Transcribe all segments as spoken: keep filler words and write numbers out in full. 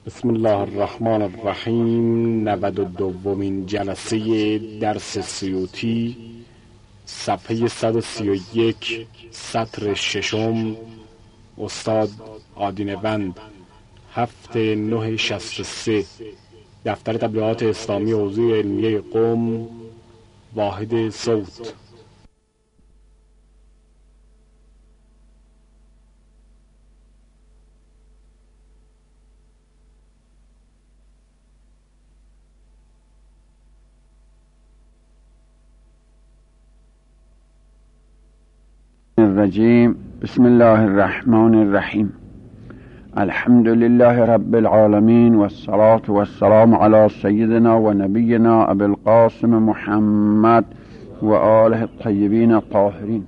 بسم الله الرحمن الرحیم. نود و دومین جلسه درس سیوطی، صفحه صد و سی و یک، سطر ششم. استاد آدینوند، هفته نه شصت و سه. دفتر تبلیغات اسلامی حوزه علمیه قم، واحد صوت. الرجیم. بسم الله الرحمن الرحیم. الحمد لله رب العالمین والصلاة والسلام علی سیدنا و نبینا ابی القاسم محمد و آله الطیبین الطاهرین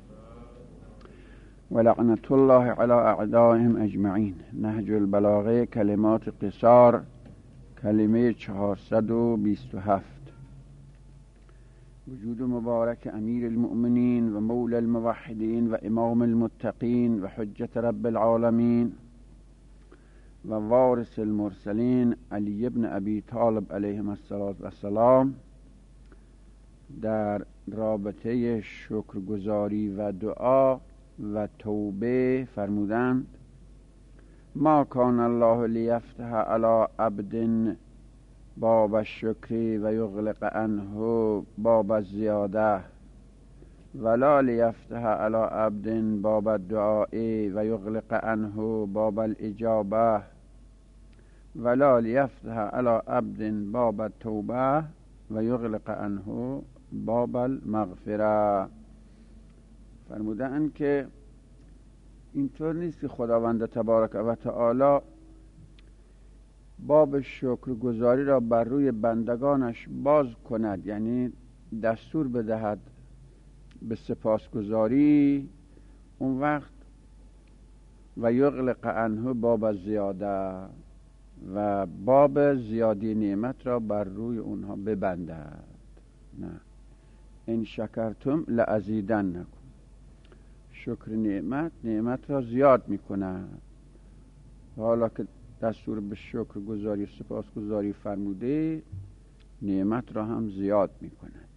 و لعنت الله علی اعدائهم اجمعین. نهج البلاغه، کلمات قصار، کلمه چهارصد و بیست و هفت. وجود مبارک امیر المؤمنین و مولا الموحدین و امام المتقین و حجت رب العالمین و وارث المرسلین علی ابن ابی طالب علیهم السلام در رابطه شکرگزاری و دعا و توبه فرمودند: ما کان الله لیفتح علی عبد باب الشکر و یغلق عنه باب الزیاده ولا لیفتح علی عبد باب الدعاء و یغلق عنه باب الاجابه ولا لیفتح علی عبد باب التوبه و یغلق عنه باب المغفره. فرمودند که اینطور نیست که خداوند تبارک و تعالی باب شکرگزاری را بر روی بندگانش باز کند، یعنی دستور بدهد به سپاسگزاری، اون وقت و یغلق عنه باب زیاده و باب زیادی نعمت را بر روی اونها ببندد. نه، ان شکرتم لازیدنکم. شکر نعمت نعمت را زیاد میکند. حالا که دستور به شکر گزاری و سپاس گزاری فرموده، نعمت را هم زیاد می کند.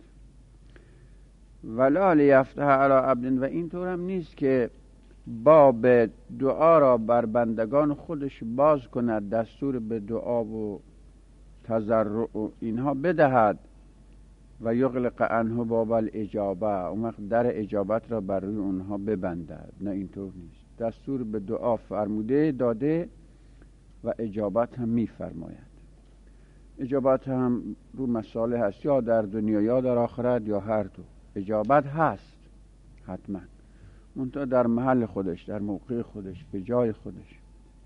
ولا لیفتح علی عبد، و اینطور هم نیست که باب دعا را بر بندگان خودش باز کند، دستور به دعا و تضرع و اینها بدهد و یغلق عنه باب الاجابه، اون وقت در اجابت را بر روی اونها ببندد. نه، اینطور نیست. دستور به دعا فرموده، داده و اجابت هم می فرماید. اجابت هم رو مسائل هست، یا در دنیا یا در آخرت یا هر دو. اجابت هست حتما، منتها در محل خودش، در موقع خودش، به جای خودش.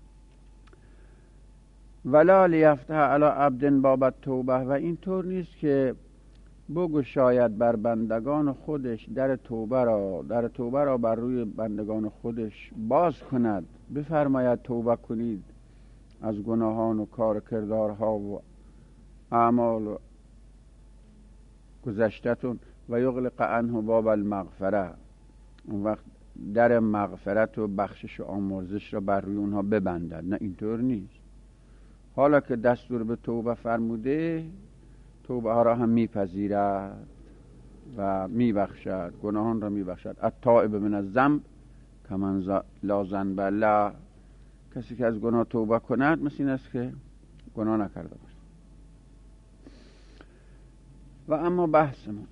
ولا لیفتح علی عبد باب التوبه، و اینطور نیست که بگشاید بر بندگان خودش در توبه را، در توبه را بر روی بندگان خودش باز کند، بفرماید توبه کنید از گناهان و کار کردارها و اعمال و گذشتتون و یغلق عنه باب المغفره، اون وقت در مغفرت و بخشش و آمرزش را بر روی اونها ببندد. نه، اینطور نیست. حالا که دستور به توبه فرموده، توبه ها را هم میپذیرد و میبخشد، گناهان را میبخشد. التائب من الذنب کمن لا ذنب له. کسی که از گناه توبه کند مثل این است که گناه نکرده باشد. و اما بحث ما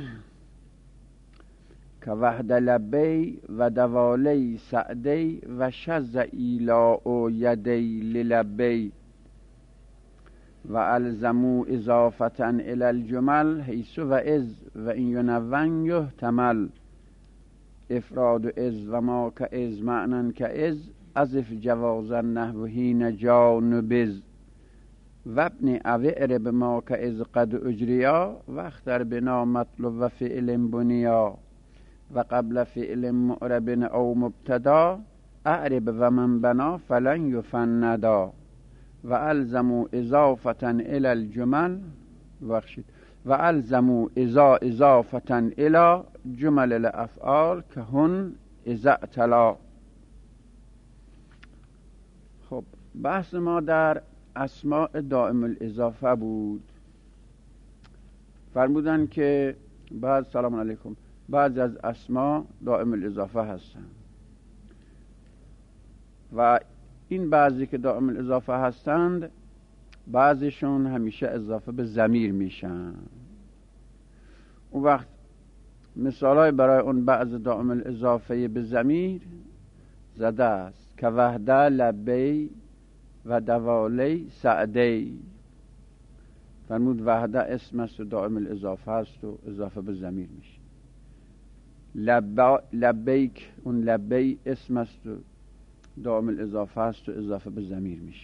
که وحد لبی و دوالی سعدی و شز ایلاء یدی للبی و الزمو اضافتا الی الجمل حیث و از و این ینون یحتمل افراد از و ما که از معنن که از ازف جوازا نحو حین جانبز و ابن اوعرب ما که از قد اجریا و اختر بنا مطلب و فعل بنیا و قبل فعل معرب او مبتدا اعرب و من بنا فلن یفندا و الزمو اضافتا الی الجمل بخشید و الزمو اذا اضافتا الی جمل الافعال که هن اذا اعتلا. خب، بحث ما در اسماء دائم الاضافه بود. فرمودن که بعد سلام علیکم بعضی از اسما دائم الاضافه هستند و این بعضی که دائم الاضافه هستند بعضیشون همیشه اضافه به ضمیر میشن. اون وقت مثالای برای اون بعض دائم الاضافه به ضمیر زده است که وحده لبی و دوالی سعدی. فرمود وحده اسم است و دائم الاضافه است و اضافه به ضمیر میشه. لبا لبیک اون لبی اسم است و دائم الاضافه است و اضافه به ضمیر میشه.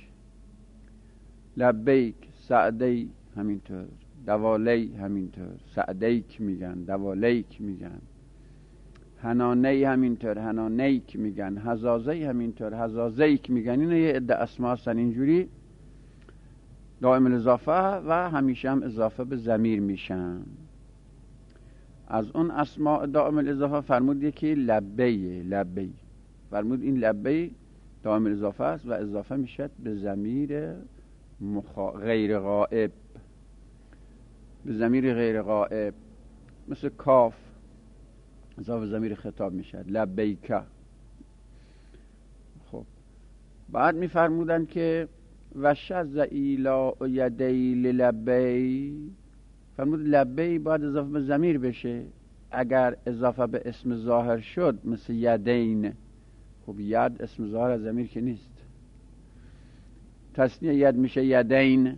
لبیک سعدی همینطور، دوالی همینطور، سعدیک میگن، دوالیک میگن، حنانه همینطور، حنانیک میگن، حزازه همینطور، حزازیک میگن. این یه عده اسما هستن اینجوری دائم الاضافه و همیشه هم اضافه به ضمیر میشن. از اون اسماء دائم الاضافه فرمود یکی لبی. لبی فرمود این لبی دائم الاضافه است و اضافه میشد به ضمیر مخا... غیر غائب، به ضمیر غیر غائب، مثل کاف اضافه ضمیر خطاب میشد لبیک. خب بعد میفرمودن که و شذ ایلا یدی للبی. فرمود لبی باید اضافه به ضمیر بشه. اگر اضافه به اسم ظاهر شد مثل یدین، خب ید اسم ظاهر از ضمیر که نیست، تثنیه ید میشه یدین.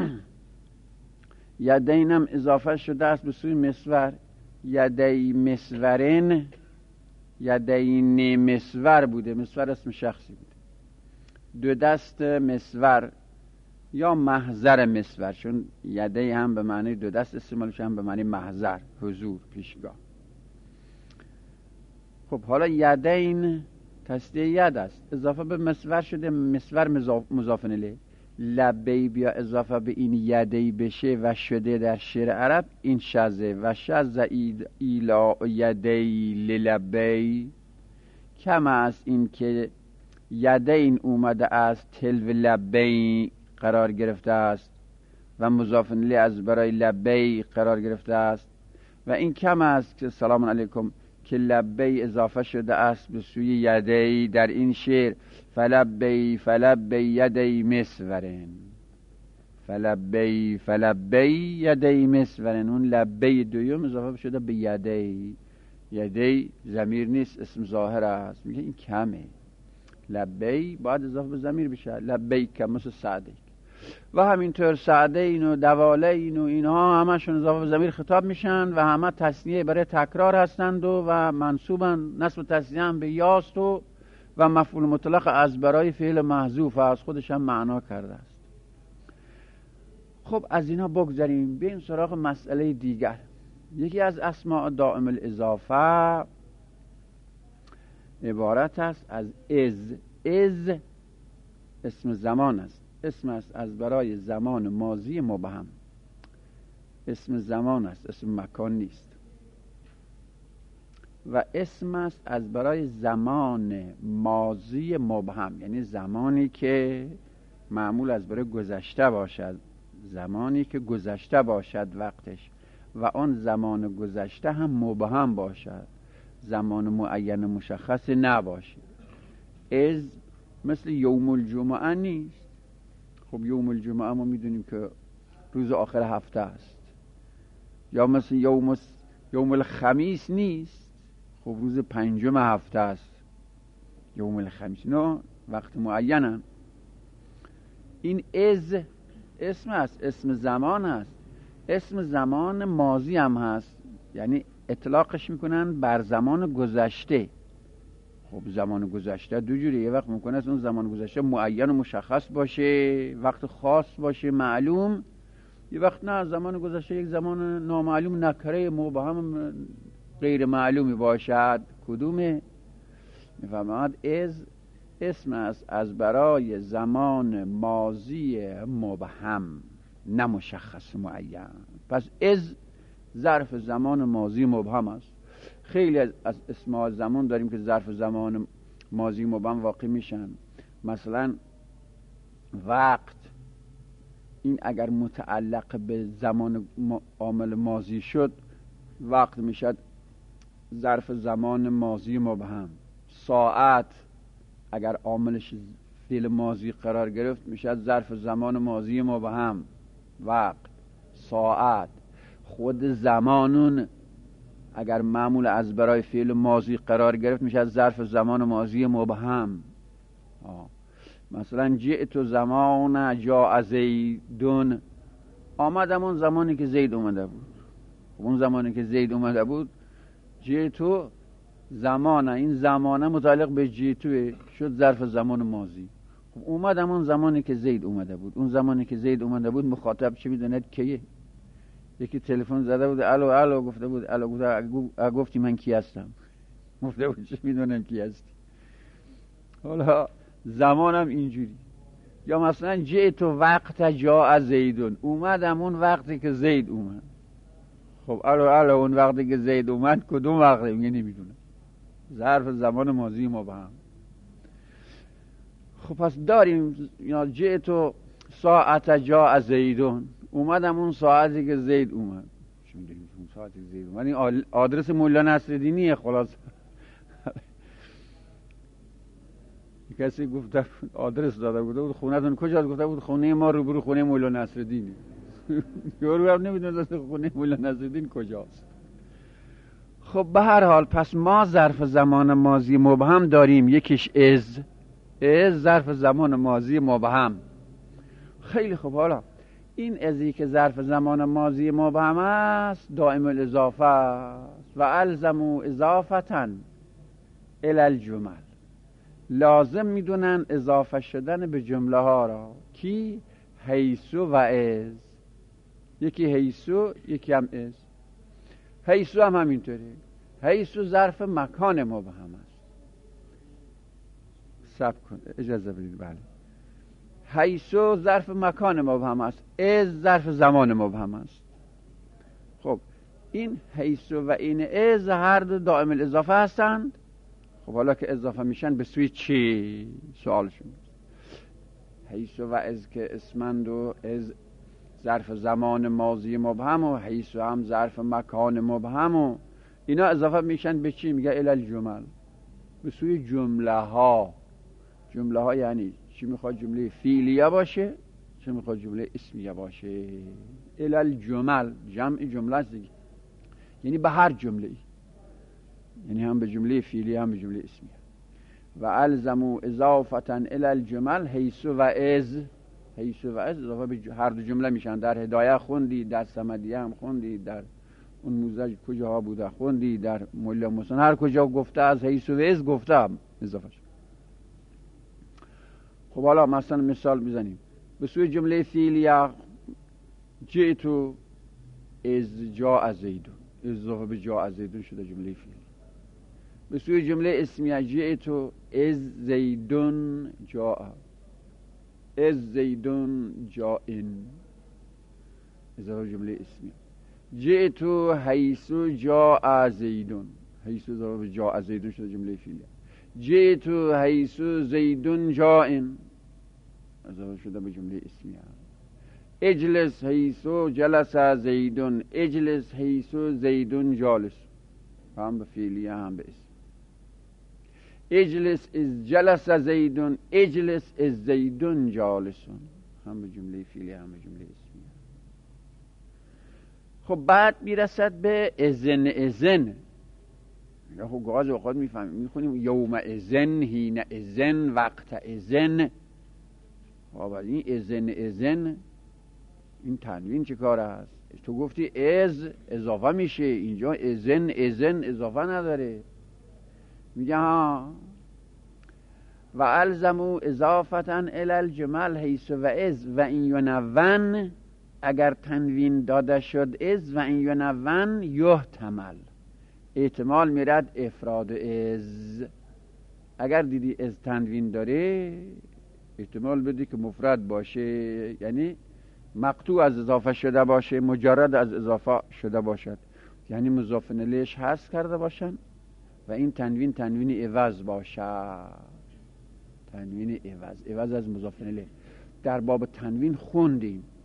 یدین هم اضافه شده است به سوی مسور، یدی مسورن، یدین مسور بوده، مسور اسم شخصی بوده، دو دست مسور یا محضر مسور، چون یدی هم به معنی دو دست استعمال شده هم به معنی محضر، حضور، پیشگاه. خب حالا یدین تصدیه ید است، اضافه به مسور شده، مسور مضاف الیه. لبی بیا اضافه به این یدی بشه و شده در شعر عرب، این شذه. و شذ ایلا یدی للبی، کم است این که یدین اومده است تلو لبی قرار گرفته است و مضاف الیه از برای لبی قرار گرفته است و این کم است که سلام علیکم که لبی اضافه شده است به سوی یدی در این شعر. فلبی فلبی یدی مسورن، فلبی فلبی یدی مسورن. اون لبی دویم اضافه شده به یدی. یدی ضمیر نیست، اسم ظاهر است. میگه این کمه، لبی باید اضافه به ضمیر بشه. لبی که مثل سعدی و همینطور سعدین و دوالین و اینها همشون اضافه به ضمیر خطاب میشن و همه تثنیه برای تکرار هستند و, و منصوبن. نصب تثنیه هم به یاست و و مفعول مطلق از برای فعل محذوف از خودش هم معنا کرده است. خب از اینا بگذاریم، بریم سراغ مسئله دیگر. یکی از اسماء دائم الاضافه عبارت است از از. از اسم زمان است، اسم است از برای زمان ماضی مبهم. اسم زمان است، اسم مکان نیست. و اسم است از برای زمان ماضی مبهم، یعنی زمانی که معمول از برای گذشته باشد، زمانی که گذشته باشد وقتش و آن زمان گذشته هم مبهم باشد، زمان معین مشخص نباشد. از مثل یوم الجمعه نیست. خب یوم الجمعه ما میدونیم که روز آخر هفته است. یا مثل یوم یوم الخمیس نیست. خب روز پنجم هفته است یوم الخمیس، نه وقت معینن. این از اسم است، اسم زمان است، اسم زمان ماضی هم هست، یعنی اطلاقش میکنن بر زمان گذشته. خب زمان گذشته دو جوری، یه وقت ممکنه است اون زمان گذشته معین و مشخص باشه، وقت خاص باشه معلوم، یه وقت نه، زمان گذشته یک زمان نامعلوم نکره مبهم غیر معلومی باشد. کدومه؟ میفرماید از اسم است از برای زمان ماضی مبهم نه مشخص معین. پس از ظرف زمان ماضی مبهم است. خیلی از اسماء زمان داریم که ظرف زمان ماضی مبهم واقع میشن. مثلا وقت این اگر متعلق به زمان عامل ماضی شد وقت میشد ظرف زمان ماضی مبهم. ساعت اگر عاملش فعل ماضی قرار گرفت میشد ظرف زمان ماضی مبهم وقت. ساعت خود زمانون اگر معمول از برای فعل ماضی قرار گرفت میشد ظرف زمان ماضی مبهم. آه. مثلا جئت زمان جاء زیدون، آمدم اون زمانی که زید اومده بود. اون زمانی که زید اومده بود جئت زمانه، این زمانه متعلق به جئتوه شد ظرف زمان ماضی. خب اومدم اون زمانی که زید اومده بود. اون زمانی که زید اومده بود مخاطب چی میدوند؟ کیه؟ یکی تلفن زده بود الو الو گفته بود الو گفته گفتی من کی هستم، گفته بود چی میدونم کی هستی. حالا زمانم اینجوری. یا مثلا جئت وقت جاء زیدون، اومدم اون وقتی که زید اومد. خب الو الو اون وقتی که زید اومد کدوم وقته؟ میگه نمیدونم، ظرف زمان ماضی مبهم. خب پس داریم یا جئت ساعت جاء زیدون، اومدم اون ساعتی که زید اومد. چی میگیم اون ساعتی که زید اومد؟ این آدرس مولا نصرالدینیه. خلاص کسی گفته آدرس داده بود خونه‌تون کجاست؟ گفته بود خونه ما روبرو خونه مولا نصرالدینه. یارو هم نمیدونه خونه مولا نصرالدین کجاست. خب به هر حال پس ما ظرف زمان ماضی مبهم داریم، یکیش از از ظرف زمان ماضی مبهم. خیلی خوب. حالا این ازی که ظرف زمان ماضی مبهم است دائم الاضافه است و الزموا اضافتا الی الجمل، لازم میدونن اضافه شدن به جمله ها را. کی؟ حیثو و از. یکی حیثو یکی هم از. حیثو هم همینطوره. حیثو ظرف مکان مبهم است. صبر کن اجازه بدید. بله حیثو ظرف مکان مبهم است، از ظرف زمان مبهم است. خب این حیثو و این از هر دو دائم الاضافه هستند. خب حالا که اضافه میشن به سوی چی؟ سوالشون. حیثو و از که اسمند و از ظرف زمان ماضی مبهم و حیثو هم ظرف مکان مبهم و اینا اضافه میشن به چی؟ میگه الی الجمل، به سوی جمله ها. جمله ها یعنی چی؟ میخواد جمله فعلیه باشه، چی میخواد جمله اسمیه باشه. الی الجمل جمع جمله است دیگه، یعنی به هر جمله ای، یعنی هم به جمله فعلیه هم به جمله اسمیه. و الزموا اضافتا الی الجمل حیثو و از. حیثو و از اضافه به هر دو جمله میشن. در هدایه خوندی، در صمدیه هم خوندی، در اون موزج کجاها بوده خوندی، در مولا مسن هر کجا گفته از حیثو و از گفته اضافه شد. خب حالا مثلا مثال بزنیم. به سوی جمله فعلیه جئتو از جاء زیدون، اضافه به جاء زیدون شده جمله فعلیه. به سوی جمله اسمیه جئتو از زیدون جاء، از زیدون جائن، اضافه جمله اسمیه. جئتو حیثو جاء زیدون، حیثو اضافه به جاء زیدون شده جمله فعلیه. جئتو حیثو زیدون جائن، اضافه شده به جمله اسمیه. اجلس حیثو جلس زیدون، اجلس حیثو زیدون جالس، هم به فعلیه هم به اسم. اجلس از جلس زیدون، اجلس از زیدون جالسون، هم به جمله فعلیه هم به جمله اسمیه. خب بعد میرسد به اذن. اذن خب گاز اوقات میفهمیم میخونیم یوم اذن، حین اذن، وقت اذن. خب این اذن اذن این تنوین چه کار است؟ تو گفتی از اضافه میشه، اینجا اذن اذن اضافه نداره. میگه ها و الزموا اضافتا الی الجمل حیث و از و این ینون، اگر تنوین داده شد از و این ینون یحتمل، احتمال میرد افراد از. اگر دیدی از تنوین داره احتمال بدی که مفرد باشه، یعنی مقطوع از اضافه شده باشه، مجرد از اضافه شده باشد، یعنی مضاف الیهش حذف کرده باشن و این تنوین تنوین عوض باشد. تنوین عوض، عوض از مضاف الیه. در باب تنوین خوندیم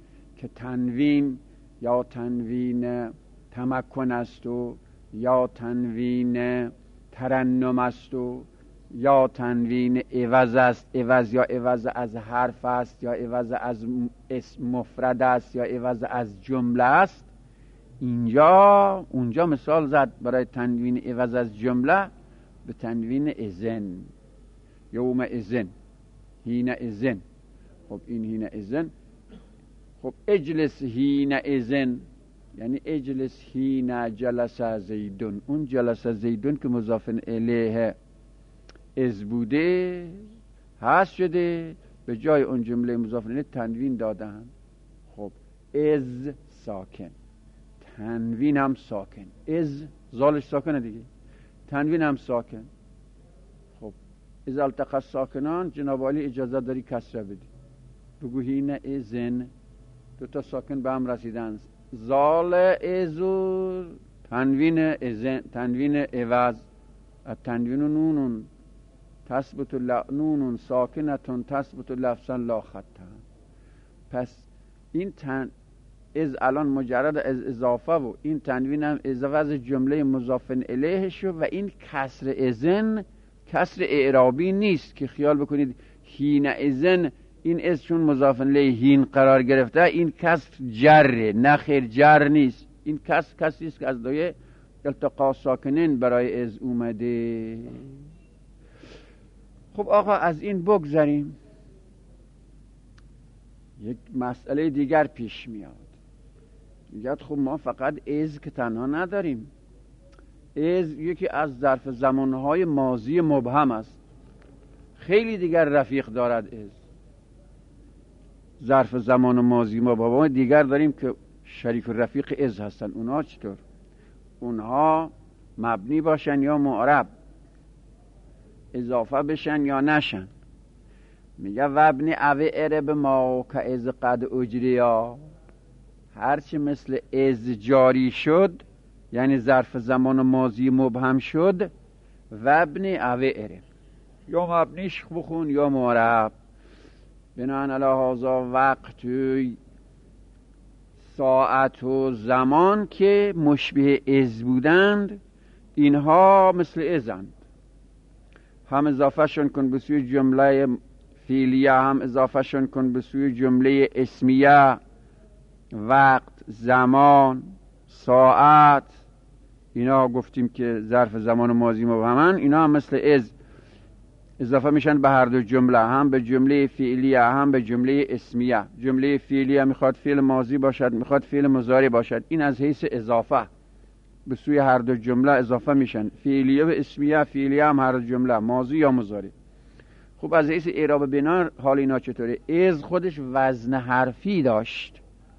که تنوین یا تنوین تمکن است و یا تنوین ترنم است و یا تنوین عوض است، عوض یا عوض از حرف است یا عوض از اسم مفرد است یا عوض از جمله است. اینجا اونجا مثال زد برای تنوین عوض از جمله به تنوین اذن، یوم اذن، حین اذن. خب این حین اذن، خب اجلس حین اذن یعنی اجلس حین جلس زیدون. اون جلس زیدون که مضاف الیه از بوده هست شده، به جای اون جمله مضاف الیه تنوین دادن. خب از ساکن، تنوین هم ساکن، از زالش ساکنه دیگه، تنوین هم ساکن. خب از التقى ساکنان جناب عالی اجازه داری کسره بدی، بگو حین اذن، دو تا ساکن به هم رسیدن، زال ازور تنوین اذن، تنوین عوض، التنوین نونون تثبت نونون ساکنتون تثبت لفظا لا خطا. پس این تن از الان مجرد از اضافه و این تنوین هم اضافه از جمله مضاف الیه شو و این کسر اذن کسر اعرابی نیست که خیال بکنید حین اذن این از چون مضاف الیه حین قرار گرفته این کسر جره، نه خیر جر نیست. این کسر کسی است که از دوی التقا ساکنین برای از اومده. خب آقا از این بگذاریم، یک مسئله دیگر پیش میاد. میگه خب ما فقط از که تنها نداریم، از یکی از ظرف زمانهای ماضی مبهم است، خیلی دیگر رفیق دارد. از ظرف زمان ماضی مبهم دیگر داریم که شریک و رفیق از هستن. اونها چطور؟ اونها مبنی باشن یا معرب، اضافه بشن یا نشن. میگه وابن اوی ارب ما که از قد اجریا، هرچی مثل از جاری شد یعنی ظرف زمان ماضی مبهم شد، وابن اوی ارب، یا مبنیش بخون یا معرب. بناهن علی هذا وقت ساعت و زمان که مشبه از بودند اینها مثل ازند، هم اضافه شون کن به سوی جمله فعلیه، هم اضافه شون کن به سوی جمله اسمیه. وقت، زمان، ساعت، اینا گفتیم که ظرف زمان ماضی مبهمن، اینا هم مثل از اضافه میشن به هر دو جمله، هم به جمله فعلیه هم به جمله اسمیه. جمله فعلیه میخواد فعل ماضی باشد، میخواد فعل مضارع باشد، این از حیث اضافه به سوی هر دو جمله اضافه میشن. فعلیه و اسمیه، فعلیه هم هر دو جمله ماضی یا مضارع. خب از حیث اعراب بنا حال اینا چطوره؟ از خودش وزن حرفی داشت،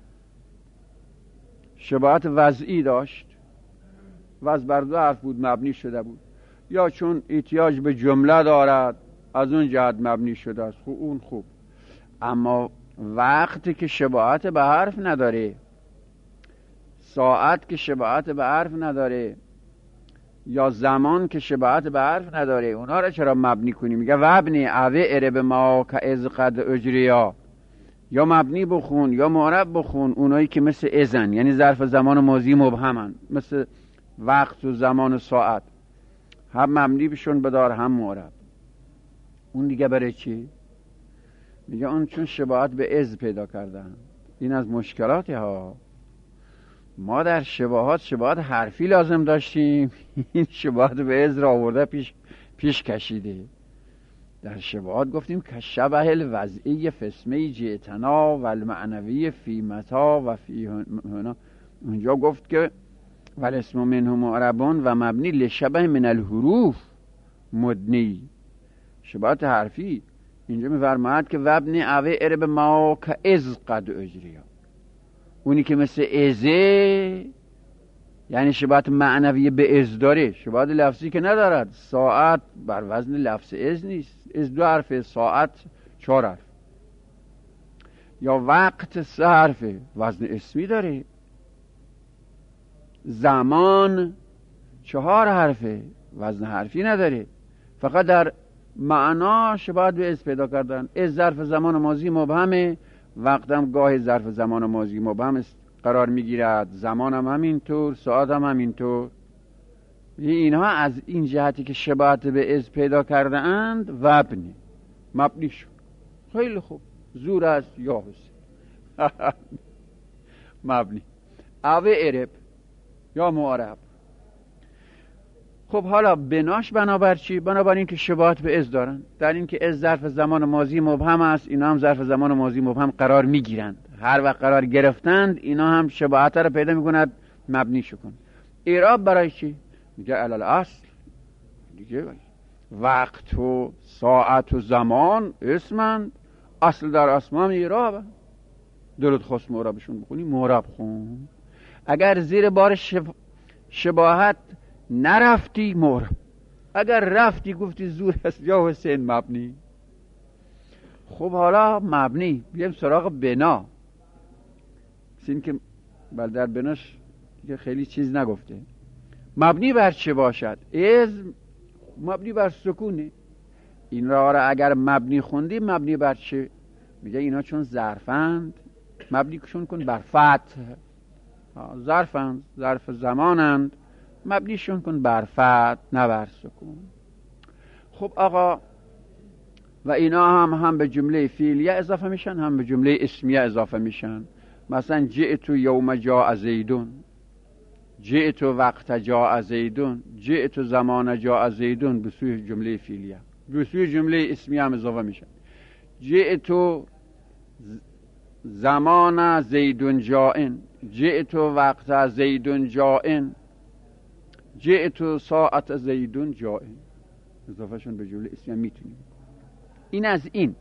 شباهت وضعی داشت، وزن بر دو حرف بود مبنی شده بود، یا چون احتیاج به جمله دارد از اون جهت مبنی شده است. خوب اون خوب. اما وقتی که شباهت به حرف نداره، ساعت که شباهت به حرف نداره، یا زمان که شباهت به حرف نداره، اونا را چرا مبنی کنی؟ میگه وابنی اوی ارب ما که از قد اجریا، یا مبنی بخون یا معرب بخون اونایی که مثل ازن، یعنی ظرف زمان ماضی مبهمن، مثل وقت و زمان و ساعت، هم مبنی بشون بدار هم معرب. اون دیگه برای چی؟ میگه اون چون شباهت به از پیدا کردن. این از مشکلاتی ها. ما در شباهات شباهت حرفی لازم داشتیم، این شباهت به از را آورده پیش پیش کشیده. در شباهات گفتیم که شبه الوضعی فسمی جئتنا و المعنوی فی متا و فی هنا. اونجا گفت که والاسم منه معربون و مبنی لشبه من الحروف مدنی، شباهت حرفی. اینجا میفرماید که وابن اوی ارب ما که از قد اجریا، اونی که مثل ازه یعنی شباهت معنوی به از داره، شباهت لفظی که ندارد. ساعت بر وزن لفظ از نیست، از دو حرفه، ساعت چهار حرف. یا وقت سه حرفه، وزن اسمی داره. زمان چهار حرفه، وزن حرفی نداره، فقط در معنا شباهت به از پیدا کردن. از ظرف زمان ماضی مبهمه، وقتم گاه ظرف زمان ماضی مبهم قرار میگیرد، زمانم همینطور، ساعتم همینطور. اینها از این جهتی که شباهت به از پیدا کرده اند وبنی مبنی شد. خیلی خوب، زور است یا حسین مبنی او عرب یا معرب. خب حالا بناش بنابر چی؟ بنابر این که شباهت به از دارن، در این که از ظرف زمان ماضی مبهم است، اینا هم ظرف زمان ماضی مبهم قرار میگیرند. هر وقت قرار گرفتند اینا هم شباهت رو پیدا میکنند، مبنی شکن. اعراب برای چی؟ میگه علل اصل دیگه، وقت و ساعت و زمان اسمند، اصل در اسمام اعراب. دلت خواست معربشون بخونی معرب خون. اگر زیر بار شب... شباهت نرفتی معرب، اگر رفتی گفتی زور است یا حسین مبنی. خب حالا مبنی بیایم سراغ بنا. این که بل در بناش که خیلی چیز نگفته. مبنی بر چه باشد؟ از مبنی بر سکونه. این را را اگر مبنی خوندی مبنی بر چه؟ میگه اینا چون ظرفند مبنی شون کن بر فتح. ظرفند، ظرف زمانند، مبنیشون کن بر فتح نه بر سکون. خب آقا و اینا هم هم به جمله فعلیه اضافه میشن هم به جمله اسمیه اضافه میشن. مثلا جئت یوم جاء زیدون، جئت وقت جاء زیدون، جئت زمان جاء زیدون به سوی جمله فعلیه، به سوی جمله اسمیه هم اضافه میشن. جئت زمان زیدون جائن، جئت وقت زیدون جائن، جئت ساعت زیدون جائن، اضافه شون به جمله اسمیه میتونیم. این از این.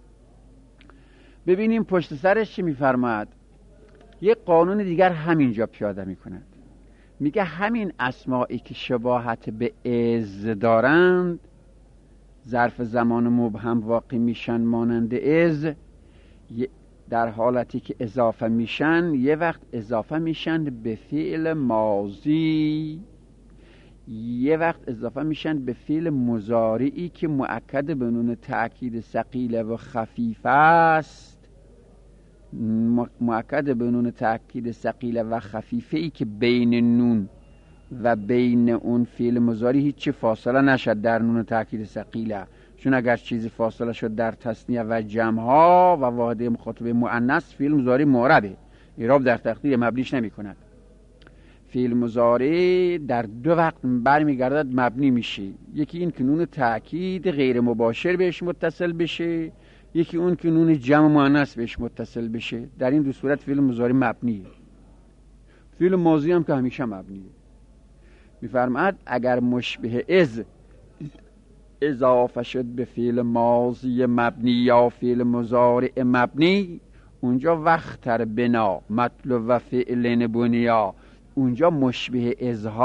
ببینیم پشت سرش چی میفرماد. یک قانون دیگر همینجا پیاده میکند. میگه همین اسمائی که شباهت به از دارند ظرف زمان مبهم واقع میشن مانند از، در حالتی که اضافه میشن یه وقت اضافه میشن به فعل ماضی، یه وقت اضافه میشن به فعل مضارعی که مؤکد به نون تأکید ثقیله و خفیف است، مؤکد به نون تأکید ثقیله و خفیفه ای که بین نون و بین اون فعل مضارع هیچ فاصله نشد در نون تأکید ثقیله. چون اگر چیزی فاصله شد در تثنیه و جمع ها و واحده مخاطب مؤنث فعل مضارع معربه، اعراب در تقدیر مبنیش نمی کند. فعل مضارع در دو وقت برمیگردد مبنی میشه. یکی این که نون تأکید غیر مباشر بهش متصل بشه، یکی اون که نون جمع مؤنث بهش متصل بشه. در این دو صورت فعل مضارع مبنیه. فعل ماضی هم که همیشه مبنیه. میفرماد اگر مشبه از اضافه شد به فعل ماضی مبنی یا فعل مضارع مبنی، اونجا وقتر بنا مطلوب و فعل بنیا، اونجا مشبه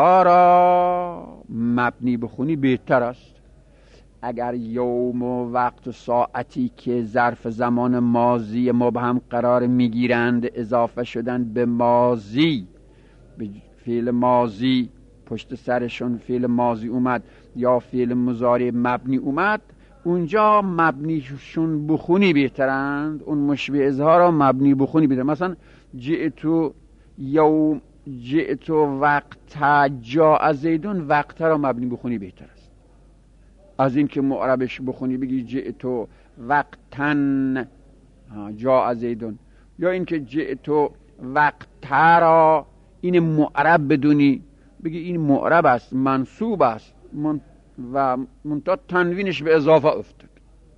اظهارا مبنی بخونی بهتر است. اگر یوم و وقت و ساعتی که ظرف زمان ماضی مبهم قرار میگیرند اضافه شدن به ماضی، به فعل ماضی پشت سرشون فعل ماضی اومد یا فعل مضارع مبنی اومد، اونجا مبنیشون بخونی بهترند. اون مشبه اظهارا مبنی بخونی بهتر. مثلا جئتو یوم جئت وقت جاء زیدون، وقت را مبنی بخونی بهتر است از این که معربش بخونی بگی جئت وقتن جاء زیدون، یا این که جئت وقت را این معرب بدونی بگی این معرب است منصوب است من و منتها تنوینش به اضافه افتاد.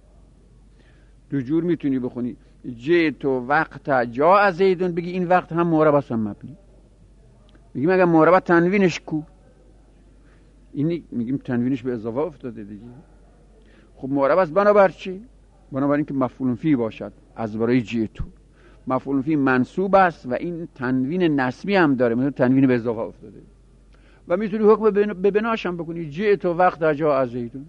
دو جور میتونی بخونی. جئت وقت جاء زیدون بگی این وقت هم معرب است هم مبنی. میگیم اگر معرب تنوینش کو، این میگیم تنوینش به اضافه افتاده دیگه. خب معرب است بنابر چی؟ بنابر این که مفعول فی باشد. از برای جئت مفعول فی منصوب است و این تنوین نسبی هم داره، مثلا تنوین به اضافه افتاده. و میتونی حکم به بناش هم بکنی جئت وقت جاء زیدون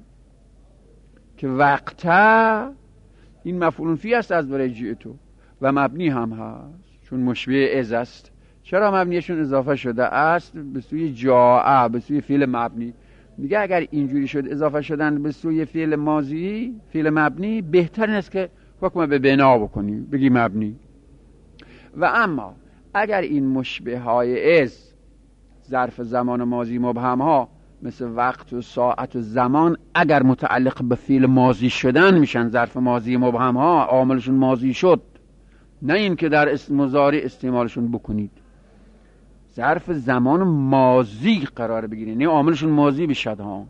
که وقت این مفعول فی است از برای جئت و مبنی هم هست چون مشبه از است. چرا مبنیشون اضافه شده است به سوی جاء، به سوی فعل مبنی. میگه اگر اینجوری شد اضافه شدن به سوی فعل ماضی فعل مبنی، بهتر است که حکم به بنا بکنی بگی مبنی. و اما اگر این مشبه های از ظرف زمان ماضی مبهم ها مثل وقت و ساعت و زمان اگر متعلق به فعل ماضی شدن میشن، ظرف ماضی مبهم ها عاملشون ماضی شد، نه این که در اسم مضارع استعمالشون بکنید، ظرف زمان ماضی قرار بگیرید، نه عاملشون ماضی بشد ها.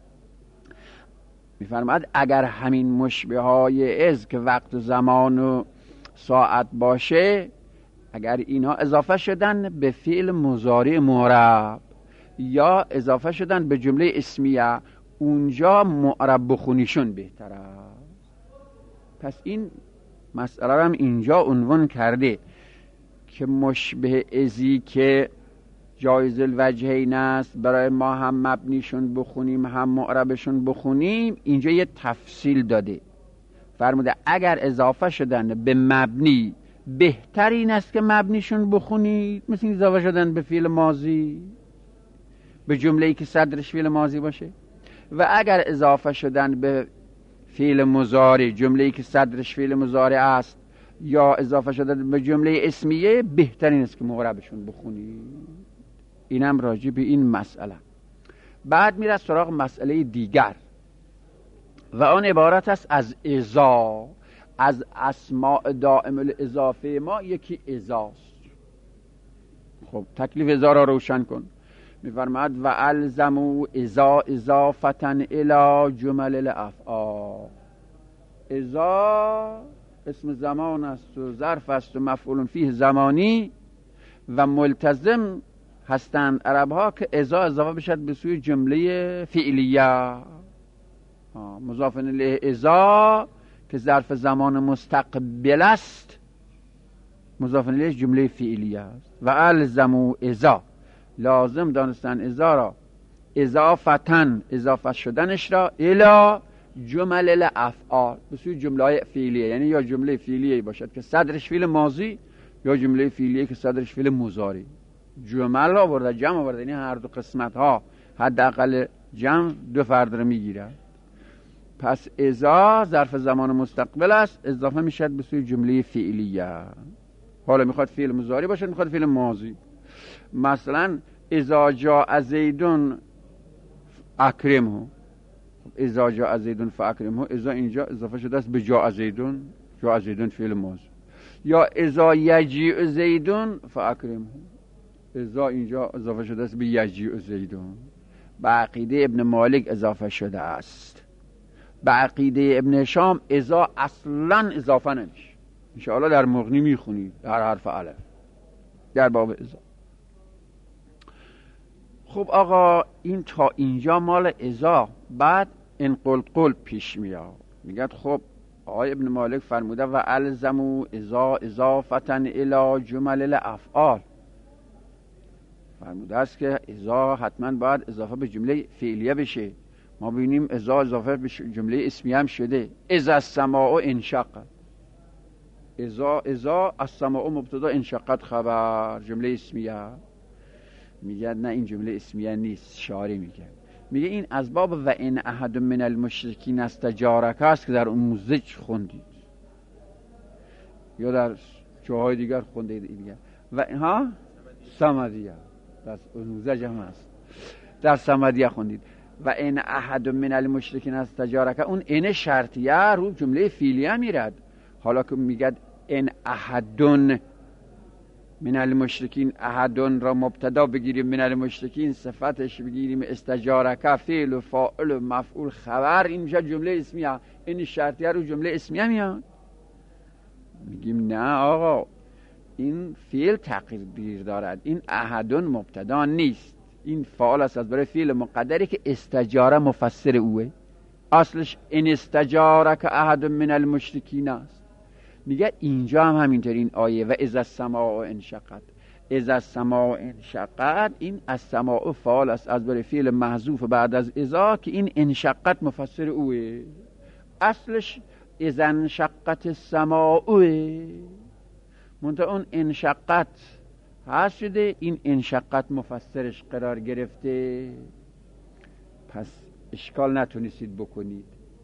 میفرماد اگر همین مشبه های از که وقت و زمان و ساعت باشه، اگر اینها اضافه شدن به فعل مضارع معرب یا اضافه شدن به جمله اسمیه، اونجا معرب بخونیشون بهتره. پس این مسئله رو هم اینجا عنوان کرده که مشبه ازی که جایز الوجهین است، برای ما هم مبنیشون بخونیم هم معربشون بخونیم، اینجا یه تفصیل داده. فرموده اگر اضافه شدن به مبنی بهتر این است که مبنیشون بخونید، مثل اضافه شدن به فعل ماضی به جمله‌ای که صدرش فعل ماضی باشه، و اگر اضافه شدن به فعل مضارع، جمله‌ای که صدرش فعل مضارع است، یا اضافه شدن به جمله اسمیه، بهترین است که معربشون بخونید. اینم راجع به این مسئله. بعد میره سراغ مسئله دیگر و آن عبارت است از اذا. از اسماء دائم الاضافه ما یکی اذاست. خب تکلیف اذا را روشن کن. میفرماد و الزموا اذا اضافتا الی جمل الافعال. اذا اسم زمان است و ظرف است و مفعول فیه زمانی و ملتزم هستند عرب ها که اذا اضافه بشد به سوی جمله فعلیه. مضاف الیه اذا که ظرف زمان مستقبل است، مضاف الیه جمله فعلیه است. و الزموا اذا، لازم دانستن اذا را اضافتن، اضافه شدنش را الی جمل الافعال، به سوی جمله فعلیه، یعنی یا جمله فعلیه باشد که صدرش فعل ماضی یا جمله فعلیه که صدرش فعل مضارع. جمل را برده، جمع برده، یعنی هر دو قسمت ها حداقل جمع دو فرد را میگیرد. پس اذا ظرف زمان مستقبل است، اضافه میشد به سوی جمله فعلیه. حالا میخواد فعل مضارع باشد، میخواد فعل ماضی. مثلا اذا جاء زیدون اکرمه، اذا جاء زیدون فاکرمه، اذا اینجا اضافه شده است به جاء زیدون، جاء زیدون فعل ماضی. یا اذا یجیء زیدون فاکرمه، اذا اینجا اضافه شده است به یجیء زیدون. به عقیده ابن مالک اضافه شده است. به عقیده ابن هشام اذا اصلا اضافه نمیشه. انشاءالله در مغنی میخونید در حرف الف در باب اذا. خب آقا این تا اینجا مال اذا. بعد این قلقل پیش میاد، میگه خب آقای ابن مالک فرموده و الزموا اذا اضافتن الی جمل الافعال، فرموده است که اذا حتما باید اضافه به جمله فعلیه بشه. ما ببینیم اذا اضافه به جمله اسمیه هم شده. اذا السماء انشقت، اذا اذا السماء مبتدا انشقت خبر، جمله اسمیه. میگه نه این جمله اسمیه نیست، شارع میگه میگه این از باب و ان احد من المشرکین استجارک است که در اون موزج خوندید یا در جاهای دیگر خوندید دیگه. و ها سمدیه در موزج هم هست، در سمدیه خوندید. و ان احد من المشرکین استجارک، اون ان شرطیه رو جمله فعلیه میرد. حالا که میگه ان احدن من المشرکین، احدن را مبتدا بگیریم، من المشرکین صفتش بگیریم، استجارک فعل و فاعل و مفعول خبر، اینجا جمله اسمیه. این شرطیه رو جمله اسمیه میاد. میگیم نه آقا این فعل تقدیر دارد، این احدن مبتدا نیست، این فاعل است از برای فعل مقدری که استجاره مفسر اوه. اصلش ان استجارک احد من المشرکین است. میگه اینجا هم همینطور این آیه و اذا السماء انشقت، اذا السماء انشقت، این السماء فاعل است از برای فعل محذوف بعد از اذا که این انشقت مفسر اوه. اصلش اذا انشقت السماء اوه، منتها اون انشقت هست شده، این انشقت مفسرش قرار گرفته. پس اشکال نتونستید بکنید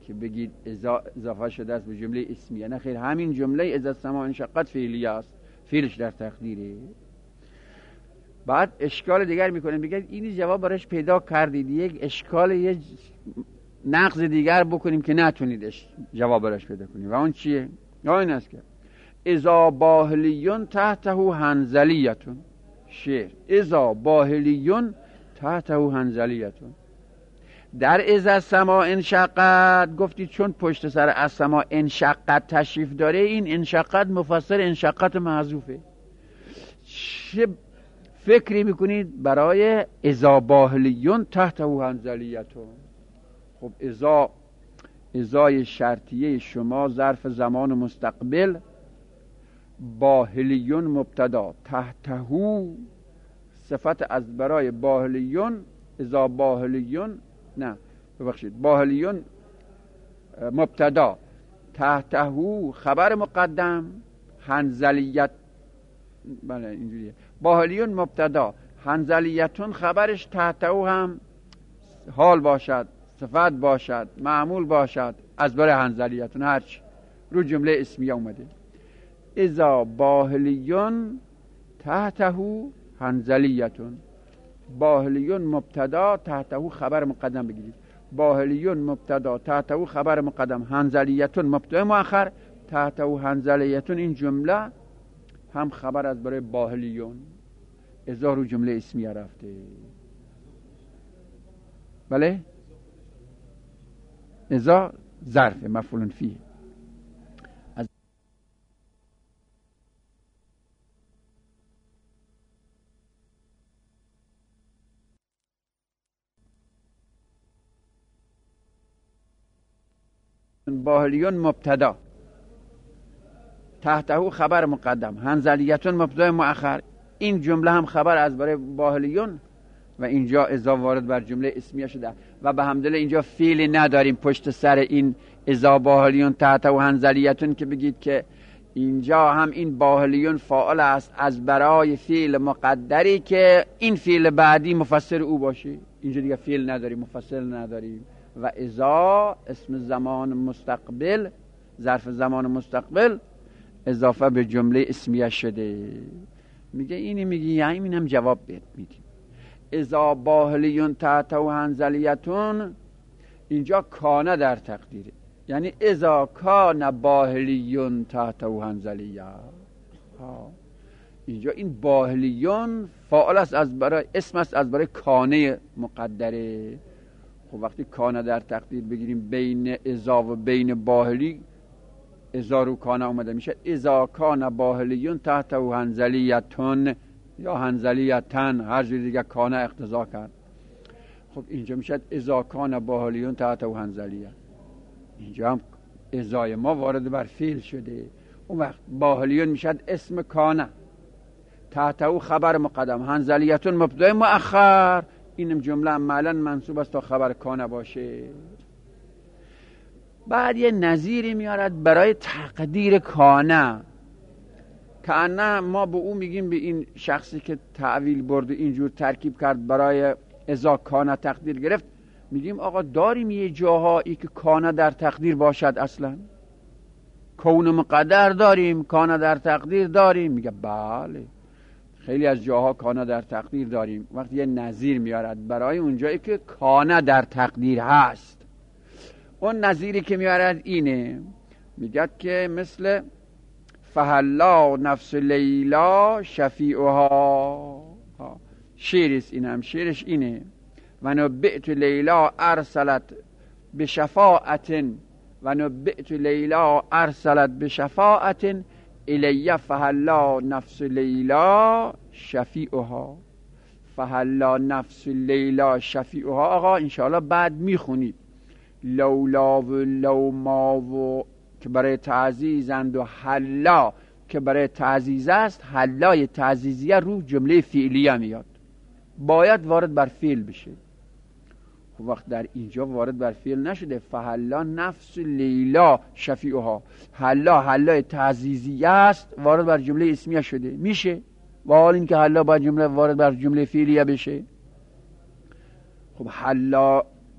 که بگید اذا اضافه شده است به جمله اسمیه. نه خیر، همین جمله اذا السماء انشقت فعلیه است، فعلش در تقدیره. بعد اشکال دیگر میکنه، میگه این جواب براش پیدا کردید، یک اشکال یه نقض دیگر بکنیم که نتونیدش جواب براش پیدا کنیم. و اون چیه؟ یا این است که اذا باهلیون تحته هنزلیتون، شعر اذا باهلیون تحته هنزلیتون. در اذا السماء انشقت گفتید چون پشت سر السماء انشقت تشریف داره، این انشقت مفسر انشقت محذوفه. چه فکری میکنید برای اذا باهلیون تحته هنزلیتون؟ خب اذا ازای شرطیه شما ظرف زمان مستقبل، باهلیون مبتدا، تحتهو صفت از برای باهلیون. ازا باهلیون نه ببخشید باهلیون مبتدا، تحتهو خبر مقدم، هنزلیت بله اینجوریه، باهلیون مبتدا، هنزلیتون خبرش تحتهو هم حال باشد، صفت باشد، معمول باشد، از برای هنزلیتون هرچی رو جمله اسمیه اومده. اذا باهلیون تحتهو هنزلیتون، باهلیون مبتدا تحتهو خبر مقدم بگیرید. باهلیون مبتدا تحتهو خبر مقدم، هنزلیتون مبتدا مؤخر، تحتهو هنزلیتون. این جمله هم خبر از برای باهلیون، اذا رو جمله اسمیه رفته. بله اذا ظرف مفعول فیه. از باهلیون مبتدا تحته خبر مقدم، هنزلیتون مبتدا مؤخر. این جمله هم خبر از برای باهلیون و اینجا اذا وارد بر جمله اسمیه شده و به حمدالله اینجا فعل نداریم پشت سر این اذا باهلیون تحته و هنزلیتون که بگید که اینجا هم این باهلیون فاعل است از برای فعل مقدری که این فعل بعدی مفسر او باشه. اینجا دیگه فعل نداریم، مفسر نداریم. و اذا اسم زمان مستقبل، ظرف زمان مستقبل اضافه به جمله اسمیه شده. میگه اینی میگه یعنی اینم جواب بید میدیم. اذا باهلیون تحته و هنزلیتون، اینجا کانه در تقدیره، یعنی اذا کان باهلیون تحته و هنزلیه. اینجا این باهلیون فاعل است از برای اسم است از برای کانه مقدره. خب وقتی کانه در تقدیر بگیریم بین اذا و بین باهلی، اذا رو کانه اومده میشه اذا کان باهلیون تحته و هنزلیتون یا هنزلیتن، هر جوری دیگه کانه اقتضا کرد. خب اینجا میشه اذا کان باهلیون تحته و هنزلیه. اینجا هم اذای ما وارد بر فعل شده. اون وقت باهلیون میشه اسم کانه، تحته و خبر مقدم، هنزلیتون مبتدا مؤخر. اینم جمله عملا منصوب است تا خبر کانه باشه. بعد یه نظیری میارد برای تقدیر کانه، که انا ما به او میگیم، به این شخصی که تعویل برد و اینجور ترکیب کرد برای اذا کانه تقدیر گرفت، میگیم آقا داریم یه جاهایی که کانه در تقدیر باشد، اصلا کون مقدر داریم، کانه در تقدیر داریم. میگه بله خیلی از جاها کانه در تقدیر داریم. وقتی یه نظیر میارد برای اونجایی که کانه در تقدیر هست، اون نظیری که میارد اینه، میگه که مثل فهلا نفس لیلا شفیعها، شیرش اینم شیرش اینه و نبئت لیلا ارسلت بشفاعت و نبئت لیلا ارسلت بشفاعت الیه فهلا نفس لیلا شفیعها. فهلا نفس لیلا شفیعها آقا انشاءالله بعد میخونید. لولا و لوما و که برای تعزیزند و حلا که برای تعزیز است، حلای تعزیزیه رو جمله فعلیه میاد، باید وارد بر فعل بشه. خب وقت در اینجا وارد بر فعل نشده، فحلا نفس لیلا شفیعها، حلا حلای تعزیزیه است، وارد بر جمله اسمیه شده میشه، و حال این که حلا باید جمله وارد بر جمله فعلیه بشه. خب حلا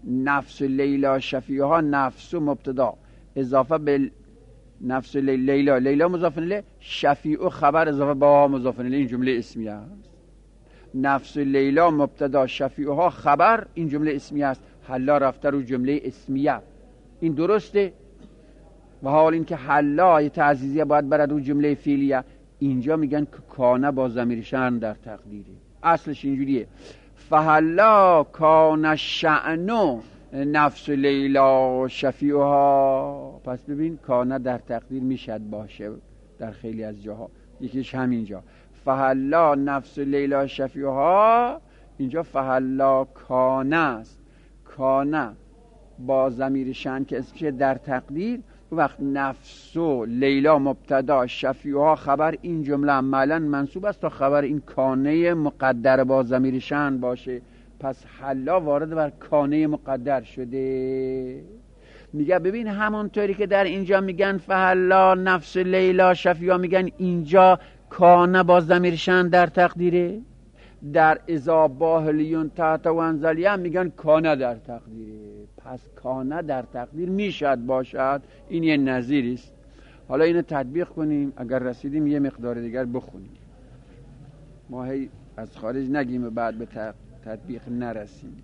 نفس لیلا شفیعها، نفس مبتدا اضافه به نفس لیلا، لیلا مضاف الیه، شفیع خبر اضافه با مضاف الیه، این جمله اسمیه است. نفس لیلا مبتدا، شفیعها خبر، این جمله اسمیه است. حلا رفته رو جمله اسمیه، این درسته. و حال این که حلا تعزیزیه باید برد رو جمله فعلیه. اینجا میگن که کانه با ضمیر شأن در تقدیره، اصلش اینجوریه. فحلا کان شأنو نفس لیلا شفیعها. پس ببین کانه در تقدیر میشد باشه در خیلی از جاها، یکیش همینجا فحلا نفس لیلا شفیعها، اینجا فحلا کانه است. کانه با ضمیر شأن که اسمش در تقدیر، وقت نفس و لیلا مبتدا، شفیعها خبر، این جمله عملا منصوب است تا خبر این کانه مقدر با ضمیر شأن باشه. پس حلا وارد بر کانه مقدر شده. میگه ببین همونطوری که در اینجا میگن فحلا نفس لیلا شفیعها، میگن اینجا کانه با ضمیر شأن در تقدیره. در اذا باهلیون تحت و انزلیه هم میگن کانه در تقدیره. پس کانه در تقدیر میشد باشد. این یه نظیری است. حالا اینو تطبیق کنیم، اگر رسیدیم یه مقدار دیگر بخونیم، ما هی از خارج نگیم و بعد به تطبیق نرسیم.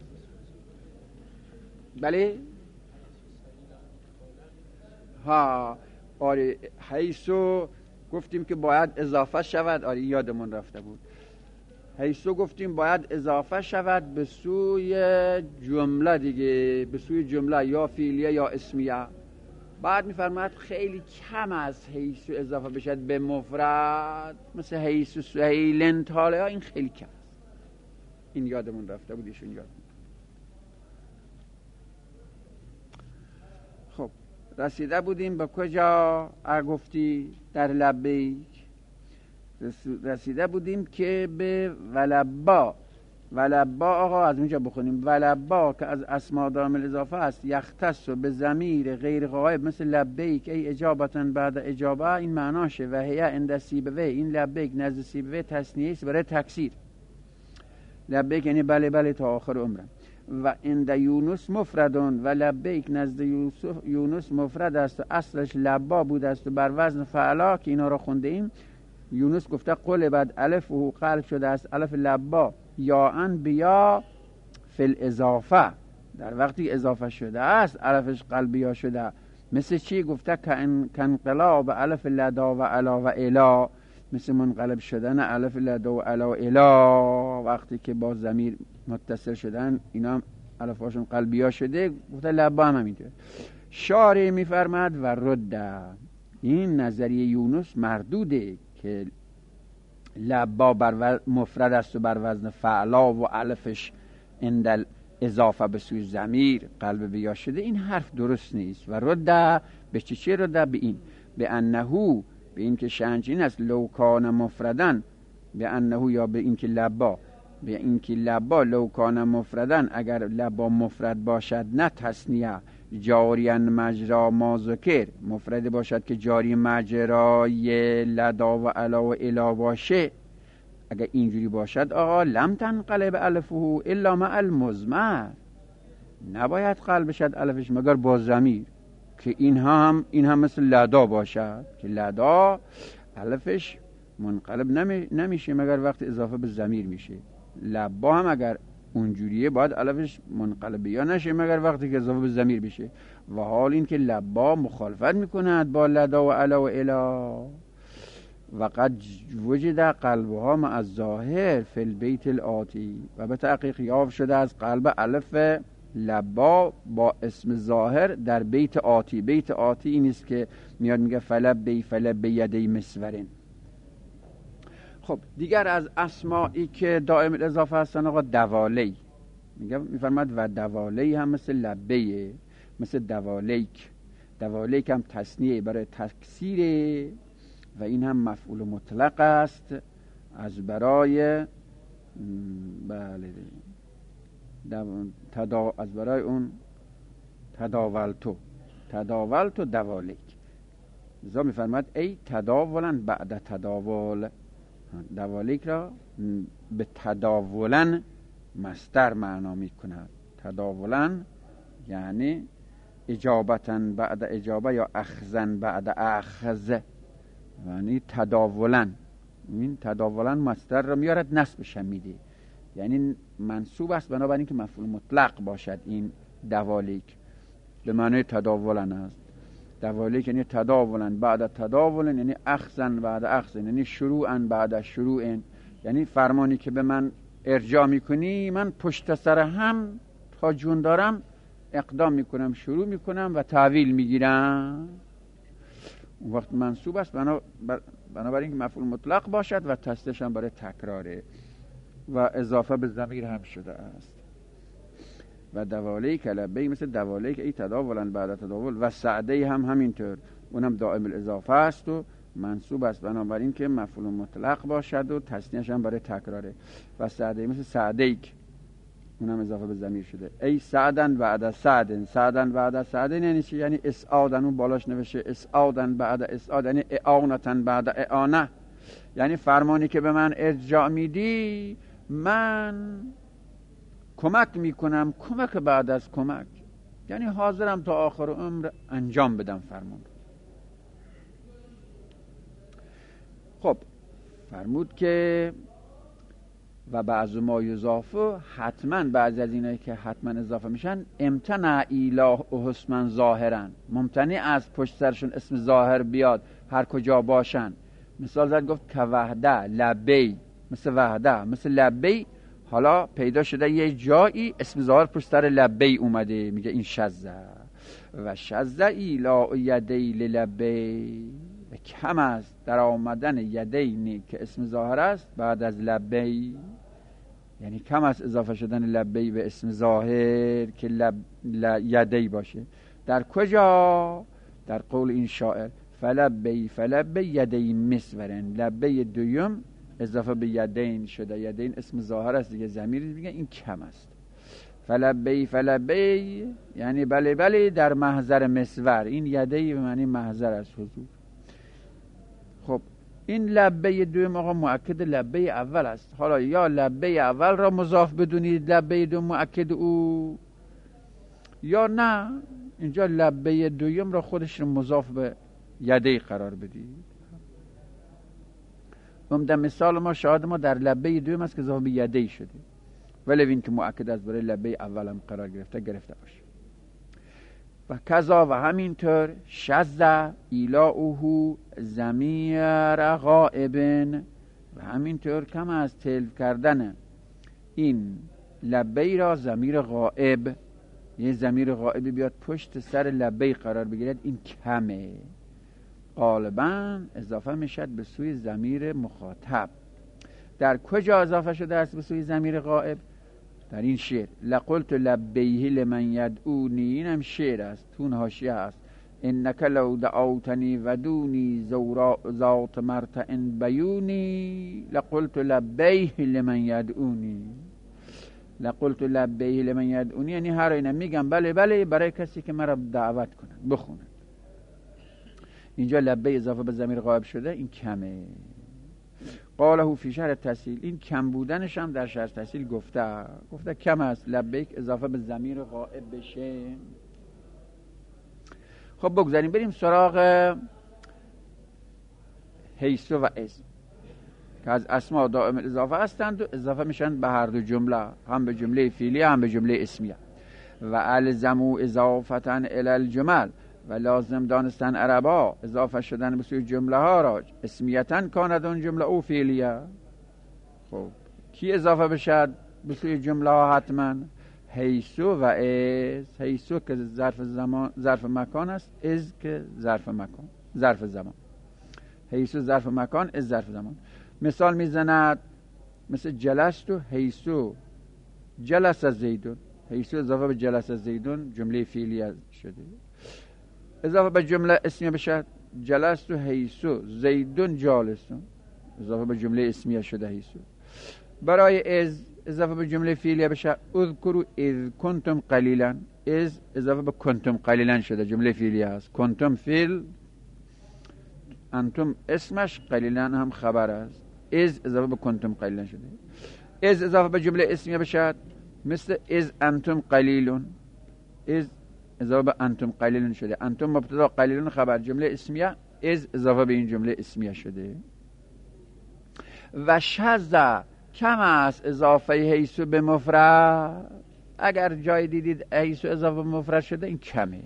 بله ها آره، حیثو گفتیم که باید اضافه شود. آره یادمون رفته بود. حیثو گفتیم باید اضافه شود به سوی جمله دیگه، به سوی جمله یا فعلیه یا اسمیه. بعد میفرماید خیلی کم از حیثو اضافه بشد به مفرد، مثل حیثو سهیلن طالعه، این خیلی کم است. این یادمون رفته بود، ایشون یادمون. خب رسیده بودیم به کجا؟ گفتی در لبیک رسیده بودیم که به ولبا. ولبا آقا از اونجا بخونیم. ولبا که از اسماء دامل اضافه است، یختص به ضمیر غیر غایب مثل لبیک ای اجابتن بعد اجابه، این معناشه. و هی عند سیبوی، این لبیک نزد سیبوی تثنیه است برای تکسیر. لبیک یعنی بله بله تا آخر عمرم. و عند یونس مفردون، و لبیک نزد یونس مفرد است، اصلش لبا بود است و بر وزن فعلا که اینا رو خونده ایم. یونس گفته قل بعد الف و قلب شده است، الف لبا یا ان بیا فی الاضافه، در وقتی اضافه شده است الفش قلبیا شده. مثل چی؟ گفته کنقلاب الف لدا و علا و الا، مثل منقلب شدن الف لدا و علا و الا وقتی که با ضمیر متصل شدن، اینا الفاشون قلبیا شده. گفته لبا هم همینطور. شارع میفرماد و رد، این نظریه یونس مردوده که لبا بر مفرد است و بر وزن فعلا و الفش اندل اضافه به سوی ضمیر قلب بیا شده. این حرف درست نیست. و رد به چی چی رد؟ به این، به انهو، به این که شنجین است لو کان مفردن، به انهو یا به این که لبا، به این که لبا لو کان مفردن، اگر لبا مفرد باشد نه تثنیه، جاریان مجرا ما ذکر، مفرد باشد که جاری مجرای لدا و علا و الا باشه. اگر اینجوری باشد آقا لم تنقلب الفه الا مع المضمر، نباید قلب بشد الفش مگر با ضمیر، که این هم این هم مثل لدا باشد که لدا الفش منقلب نمی نمیشه مگر وقت اضافه به ضمیر میشه. لبا هم اگر اونجوریه باید الفش منقلب یا نشه مگر وقتی که اضافه به ضمیر بشه. و حال این که لبا مخالفت میکند با لدا و علا و الا. و قد وجد قلبها مع الظاهر فی البیت الآتی، و به تحقیق یافت شده از قلب الف لبا با اسم ظاهر در بیت آتی. بیت آتی این است که میاد میگه فلبی فلبی یدی مسورن. خب دیگر از اسمایی که دائم الاضافه هستن آقا دوالی، میگه میفرماد و دوالی هم مثل لبیه، مثل دوالیک. دوالیک هم تثنیه برای تکسیره و این هم مفعول مطلق است از برای بله تدا از برای اون تداولتو تداولتو دوالیک. زا میفرماد ای تداولن بعد تداول، دوالیک را به تداولن مصدر معنا می کند. تداولا یعنی اجابتا بعد اجابه یا اخذن بعد اخذ، یعنی تداولا. این تداولا مصدر رو میارد نصبش هم میده، یعنی منصوب است بنابراین که مفعول مطلق باشد. این دوالیک به معنی تداولا است. دوالیک یعنی تداولا بعد تداولا، یعنی اخذن بعد اخذن، یعنی شروعا بعد شروع، یعنی فرمانی که به من ارجاع میکنی من پشت سر هم تا جون دارم اقدام میکنم، شروع میکنم و تحویل میگیرم. اون وقت منصوب است بنابراین که مفعول مطلق باشد و تصدیقش هم برای تکراره و اضافه به ضمیر هم شده است. و دوالیک لبی مثل دوالیک ای تداولا بعد تداول، و سعده هم همینطور، اونم دائم الاضافه است و منصوب است بنابراین که مفعول مطلق باشد و تصنیعش هم برای تکراره. و سعده مثل سعدیک، اونم اضافه به ضمیر شده. ای سعدن بعد سعدن، سعدن بعد سعدن یعنی چی؟ یعنی اسعادن، اون بالاش نوشته اسعادن بعد اسعاد، یعنی اعانتن بعد اعانه، یعنی فرمانی که به من ارجاع میدی من کمک میکنم کمک بعد از کمک، یعنی حاضرم تا آخر عمر انجام بدم فرمان. خب فرمود که و بعض ما یضافه، حتما بعضی از اینایی که حتما اضافه میشن امتنع ایله و حسما ظاهرن، ممتنع از پشت سرشون اسم ظاهر بیاد هر کجا باشن. مثال زد گفت که وحده لبی، مثل وحده مثل لبی، حالا پیدا شده یه جایی اسم ظاهر پشت سر لبی اومده، میگه این شذ. و شذ ایله یدی للبی، کم است در آمدن یدینی که اسم ظاهر است بعد از لبی، یعنی کم است اضافه شدن لبی به اسم ظاهر که لب یدی باشه. در کجا؟ در قول این شاعر فلبی فلبی یدی مسورن، لبی دویم اضافه به یدین شده، یدین اسم ظاهر است دیگه، ضمیر میگه این کم است. فلبی فلبی یعنی بله بله در محضر مسور، این یدی به معنی محضر است حضور. خب این لبه دوم آقا مؤکد لبه اول است. حالا یا لبه اول را مضاف بدونید لبه دوم مؤکد او، یا نه اینجا لبه دوم را خودش رو مضاف به یدی قرار بدید. عمده مثال ما شاهد ما در لبه دوم است که اضافه به یدی شده، ولی این که مؤکد از برای لبه اول هم قرار گرفته گرفته باشه. و کذا و همینطور شذ ایلاؤه ضمیر غائب، و همینطور کم از تلف کردن این لبی را ضمیر غائب، یه ضمیر غائبی بیاد پشت سر لبی قرار بگیرد، این کمه. غالبا اضافه میشد به سوی ضمیر مخاطب. در کجا اضافه شده است به سوی ضمیر غائب؟ در این شعر لقلت لبیه لمن یدعونی، اینم شعر است، تون حاشیه است. انک لو دعوتنی ودونی ذات مرتع بیونی، لقلت لبیه لمن یدعونی. لقلت لبیه لمن یدعونی یعنی هر اینم میگم بله بله برای کسی که مرا دعوت کنن بخونن. اینجا لبی اضافه به ضمیر غائب شده، این کمه. قاله فی شرح تسهیل، این کم بودنش هم در شرح تسهیل گفته گفته کم است لبیک اضافه به ضمیر غائب بشه. خب بگذاریم بریم سراغ حیث و از که از اسماء دائم اضافه هستند و اضافه میشن به هر دو جمله، هم به جمله فعلیه هم به جمله اسمیه. و الزموا اضافه الی الجمل، و لازم دانستن عربا اضافه شدن به سوی جمله ها را اسمیتن کاند اون جمله او فعلیه. خب کی اضافه بشد به سوی جمله ها؟ حتما حیثو و از. حیثو که ظرف زمان ظرف مکان است، از که ظرف مکان ظرف زمان. حیثو ظرف مکان، از ظرف زمان. مثال میزند مثل جلستو حیثو جلس زیدون، حیثو اضافه به جلس زیدون جمله فعلیه شده. اضافه به جمله اسمیه بشد جلستو حیثو زیدون جالسون، اضافه به جمله اسمیه شده حیثو. برای از اضافه به جمله فعلیه بشد اذکروا اذ کنتم قلیلا، از اضافه به کنتم قلیلا شده جمله فعلیه است. کنتم فعل، انتم اسمش، قلیلا هم خبر است. از اضافه به کنتم قلیلا شده. از اضافه به جمله اسمیه بشد مثل از انتم قلیلون، از اضافه به انتم قلیلون شده، انتم مبتدا قلیلون خبر، جمله اسمیه، از اضافه به این جمله اسمیه شده. و شذ کم است اضافه حیثو به مفرد، اگر جای دیدید حیثو اضافه به مفرد شده این کمه.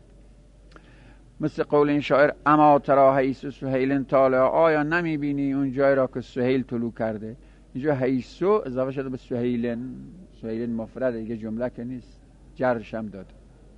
مثل قول این شاعر اما ترا حیثو سهیل طالع، آیا نمی بینی اون جای را که سهیل طلوع کرده. اینجا حیثو اضافه شده به سهیلن، سهیلن مفرده دیگه، جمله که نیست، جرش هم داد.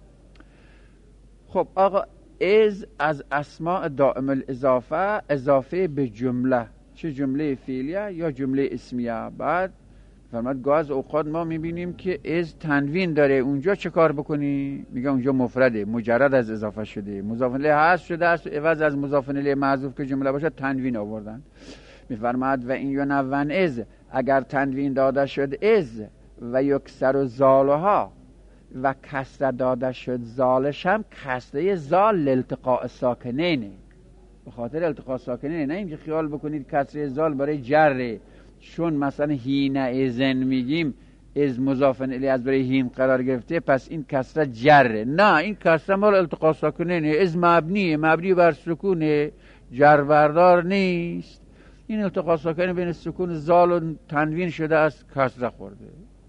خب آقا از از اسماء دائم الاضافه، اضافه به جمله، چه جمله فعلیه یا جمله اسمیه. بعد فرماد گاه از اوقات ما میبینیم که از تنوین داره، اونجا چه کار بکنی؟ میگه اونجا مفرده، مجرد از اضافه شده، مضاف الیه هست شده است و عوض از مضاف الیه محذوف که جمله باشه تنوین آوردن. میفرماد و این ینون از، اگر تنوین داده شد از و یکسر و زالها و کسره داده شد زالش هم، کسره زال التقاء ساکنینه، به خاطر التقاء ساکنینه. نه اینکه خیال بکنید کسره زال برای جره، چون مثلا هین ازن میگیم از مضاف الیه از برای هین قرار گرفته پس این کسره جره. نه، این کسره مال التقاء ساکنینه، از مبنیه، مبنی بر سکونه، جر بردار نیست. این التقاء ساکنه بین سکون زال و تنوین شده است، کسره خورده.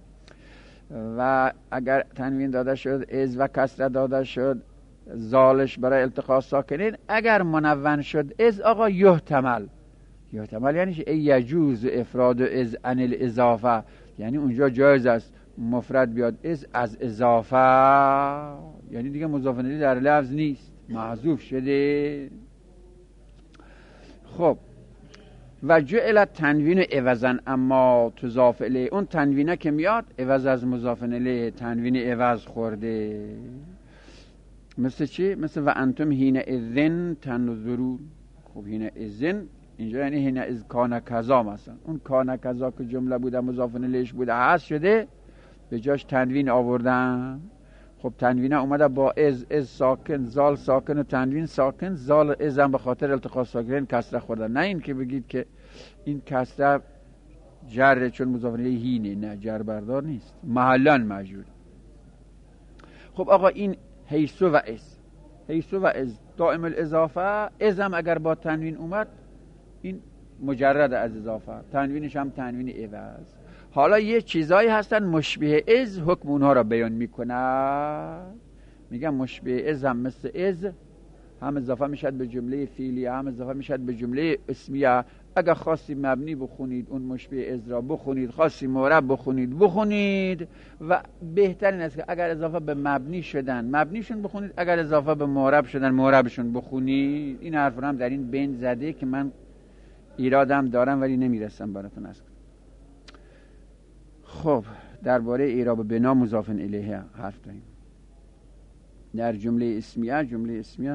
و اگر تنوین داده شد از و کسره داده شد زالش برای التقاء ساکنین، اگر منون شد از آقا یحتمل، یحتمل یعنی ای یجوز افراد از عن الاضافه، یعنی اونجا جایز است مفرد بیاد از از اضافه، یعنی دیگه مضاف الیه در لفظ نیست، محذوف شده. خب و جعل تنوین عوضا اما تضاف الیه، اون تنوینه که میاد عوض از مضاف الیه، تنوین عوض خورده. مثل چی؟ مثل و انتم حین اذن تنظرون. خب حین اذن اینجا یعنی حین از کان کذا، مثلا اون کان کذا که جمله بوده مضاف الیهش بوده هست شده، به جاش تنوین آوردن. خب تنوینه اومده با از، از ساکن، زال ساکن و تنوین ساکن، زال ازم به خاطر التقاء ساکنین کسره خوردن. نه این که بگید که این کسره جره چون مضاف الیه هینه، نه، جر بردار نیست، محلن مجرور. خب آقا این حیث و از، حیث و از دائم الاضافه، ازم اگر با تنوین اومد این مجرد از اضافه، تنوینش هم تنوین عوض. حالا یه چیزایی هستن مشبه از، حکم اونها را بیان میکنه. میگم مشبه از هم مثل از هم اضافه میشد به جمله فعلیه، هم اضافه میشد به جمله اسمیه. اگر خاصی مبنی بخونید اون مشبه از را بخونید، خاصی معرب بخونید بخونید، و بهترین است که اگر اضافه به مبنی شدن مبنیشون بخونید، اگر اضافه به معرب شدن معربشون بخونید. این حرف رو هم در این بین زده که من ایرادم دارم ولی نمیرسم براتون از. خب درباره اعراب بنا مضاف الیه حرف داریم. در جمله اسمیه، جمله اسمیه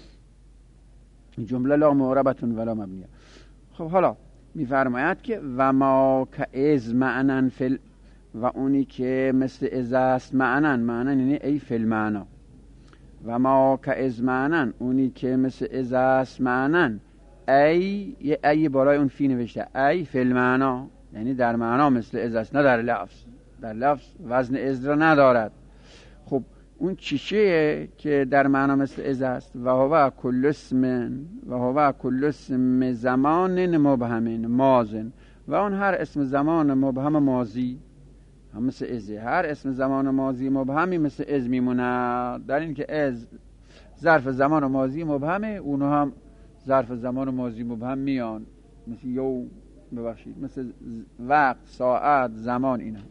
جمله لا معربتون ولا مبنیه. خب حالا میفرماید که و ما که از معنن فل، و اونی که مثل از است معنن، معنن یعنی ای فل معنا. و ما که از معنن، اونی که مثل از است معنن، ای یه ای بالای اون فی نوشته، ای فل معنا، یعنی در معنا مثل از است، نه در لفظ. در لفظ وزن از را ندارد. خب اون چیشه که در معنا مثل از است؟ و هو کل اسم، و هو کل اسم زمان مبهم مازن، و اون هر اسم زمان مبهم ماضی هم مثل ازه. هر اسم زمان ماضی مبهمی مثل از میمونه، در این که از ظرف زمان ماضی مبهمه، اونها هم ظرف زمان ماضی مبهم میان، مثل یوم، ببخشید، مثل وقت، ساعت، زمان، اینا.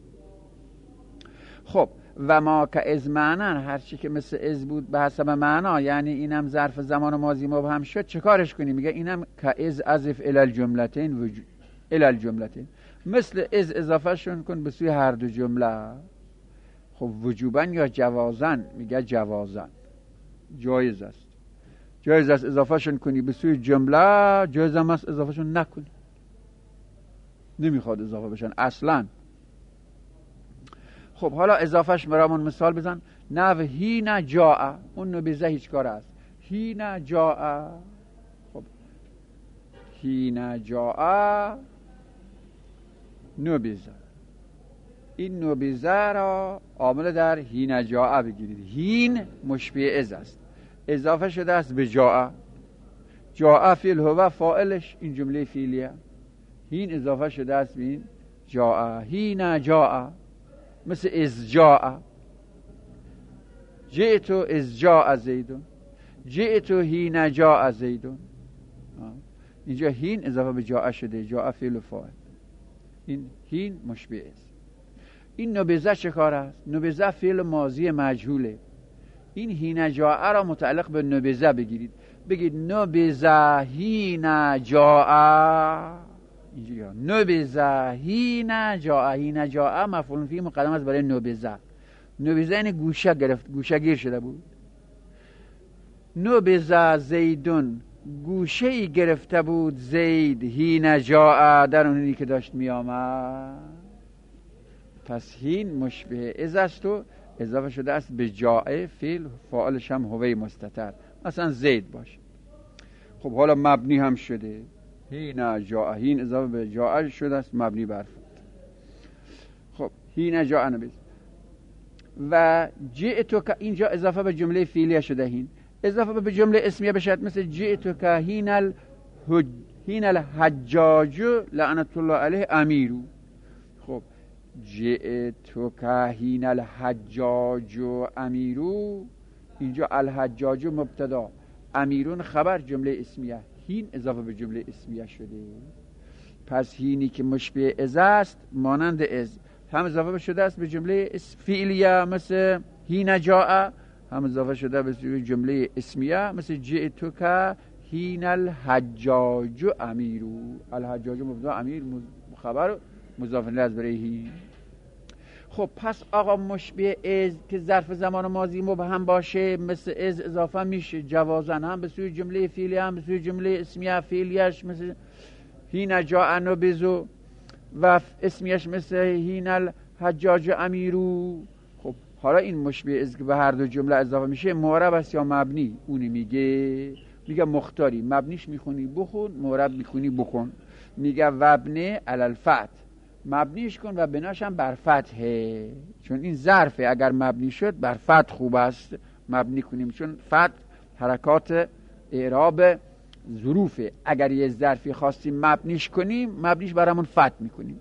خب و ما که از معنن، هرچی که مثل از بود به حسب معنا، یعنی اینم ظرف زمان ماضی مبهم شد، چه کارش کنیم؟ میگه اینم که از اضف الی الجملتین وجو... الی الجملتین، مثل از اضافه شون کن به سوی هر دو جمله. خب وجوبن یا جوازن؟ میگه جوازن، جایز است. جایز است اضافه شون کنی به سوی جمله، جایز هم است اضافه شون نکنی، نمیخواد اضافه بشن اصلا. خب حالا اضافهش برامون مثال بزن. نو هین جاء، اون نبیزه هیچ کار است. هین جاء، خب هین جاء نبیزه، این نبذ را عامل در هین جاء بگیرید. هین مشبه از است، اضافه شده است به جاء. جاء فعل هو فاعلش این جمله فعلیه، هین اضافه شده است به این جاء. هین جاء مثل از جاء، جئت از جاء زیدون، جئت هین جاء زیدون. اینجا هین اضافه به جاء شده، جاء فعل و فاعل، این هین مشبه است. این نبذ چه کار است؟ نبذ فعل ماضی مجهوله. این هین جاء را متعلق به نبذ بگیرید، بگید نبذ هین جاء. اینجا نبذ هین جاء، هین جاء مفعول فی مقدم است برای نبذ. نبذ یعنی گوشه گرفت، گوشه گیر شده بود. نبذ زیدون، گوشه ای گرفته بود زید، هین جاء در اونی که داشت می آمد. پس هین مشبه از است و اضافه شده است به جاء، فعل فاعلش هم هوی مستتر، مثلا زید باشه. خب حالا مبنی هم شده، هین جاء، هین اضافه به جاء شده است مبنی بر فعل. خب هین جاء نبذ و جئت که اینجا اضافه به جمله فعلیه شده، هین اضافه به جمله اسمیه بشد، مثل جئت که هین الحج هین الحجاج لعنت الله علیه امیرو. خب جئت که هین الحجاج امیرو، اینجا الحجاج مبتدا، امیرون خبر، جمله اسمیه، هین اضافه به جمله اسمیه شده. پس هینی که مشبه از است مانند از، هم اضافه شده است به جمله فعلیه مثل هین جاء، هم اضافه شده به جمله اسمیه مثل جئت که هین الحجاج امیرو. الحجاج مبتدا، امیر خبر، مضاف الیه از برای هین. خب پس آقا مشبه از که ظرف زمان ماضی مبهم باشه مثل از اضافه میشه جوازا، هم به سوی جمله فعلیه هم به سوی جمله اسمیه. فعلیش مثل هین جاء نبذ و اسمیش مثل هین الحجاج امیرو. خب حالا این مشبه از که به هر دو جمله اضافه میشه معرب است یا مبنی؟ اونی میگه میگه مختاری، مبنیش میخونی بخون، معرب میخونی بخون. میگه وابنی علی الفتح، مبنیش کن و بناش هم بر فتحه، چون این ظرفه، اگر مبنی شد بر فتح خوب است مبنی کنیم، چون فتح حرکات اعراب ظروفه. اگر یه ظرفی خواستیم مبنیش کنیم مبنیش برامون فتح میکنیم.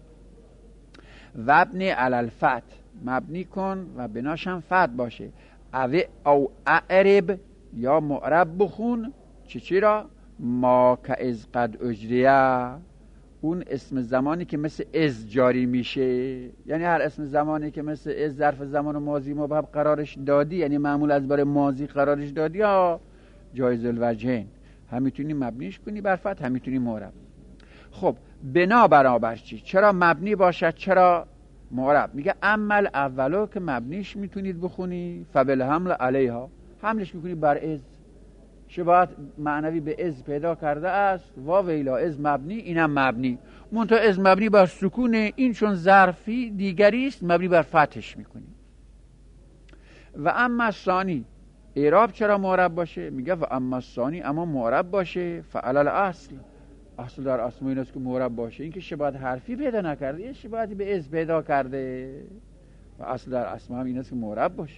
وابنی علی الفتح، مبنی کن و بناش هم فتح باشه. او او اعرب یا معرب بخون چه چی را؟ ما که از قد اجریه، اون اسم زمانی که مثل از جاری میشه، یعنی هر اسم زمانی که مثل از ظرف زمان ماضی مبهم قرارش دادی، یعنی معمول از برای ماضی قرارش دادی، ها جایز الوجهین، هم میتونی مبنیش کنی بر فتح، هم میتونی معرب. خب بنا برابر چی؟ چرا مبنی باشد چرا معرب؟ میگه عمل اولو که مبنیش میتونید بخونی فبالحمل علیها، حملش میکنی بر از، شباهت معنوی به از پیدا کرده است. وا ویلا از مبنی، اینم مبنی، منتها از مبنی بر سکونه، این چون ظرفی دیگری است مبنی بر فتحش میکنی. و اما ثانی، اعراب چرا معرب باشه؟ میگه و اما ثانی، اما معرب باشه فعل الاصل، اصل در اسم این است که معرب باشه، این که شباهت حرفی پیدا نکرده، یه شباهتی به از پیدا کرده، و اصل در اسم هم این است که معرب باشه.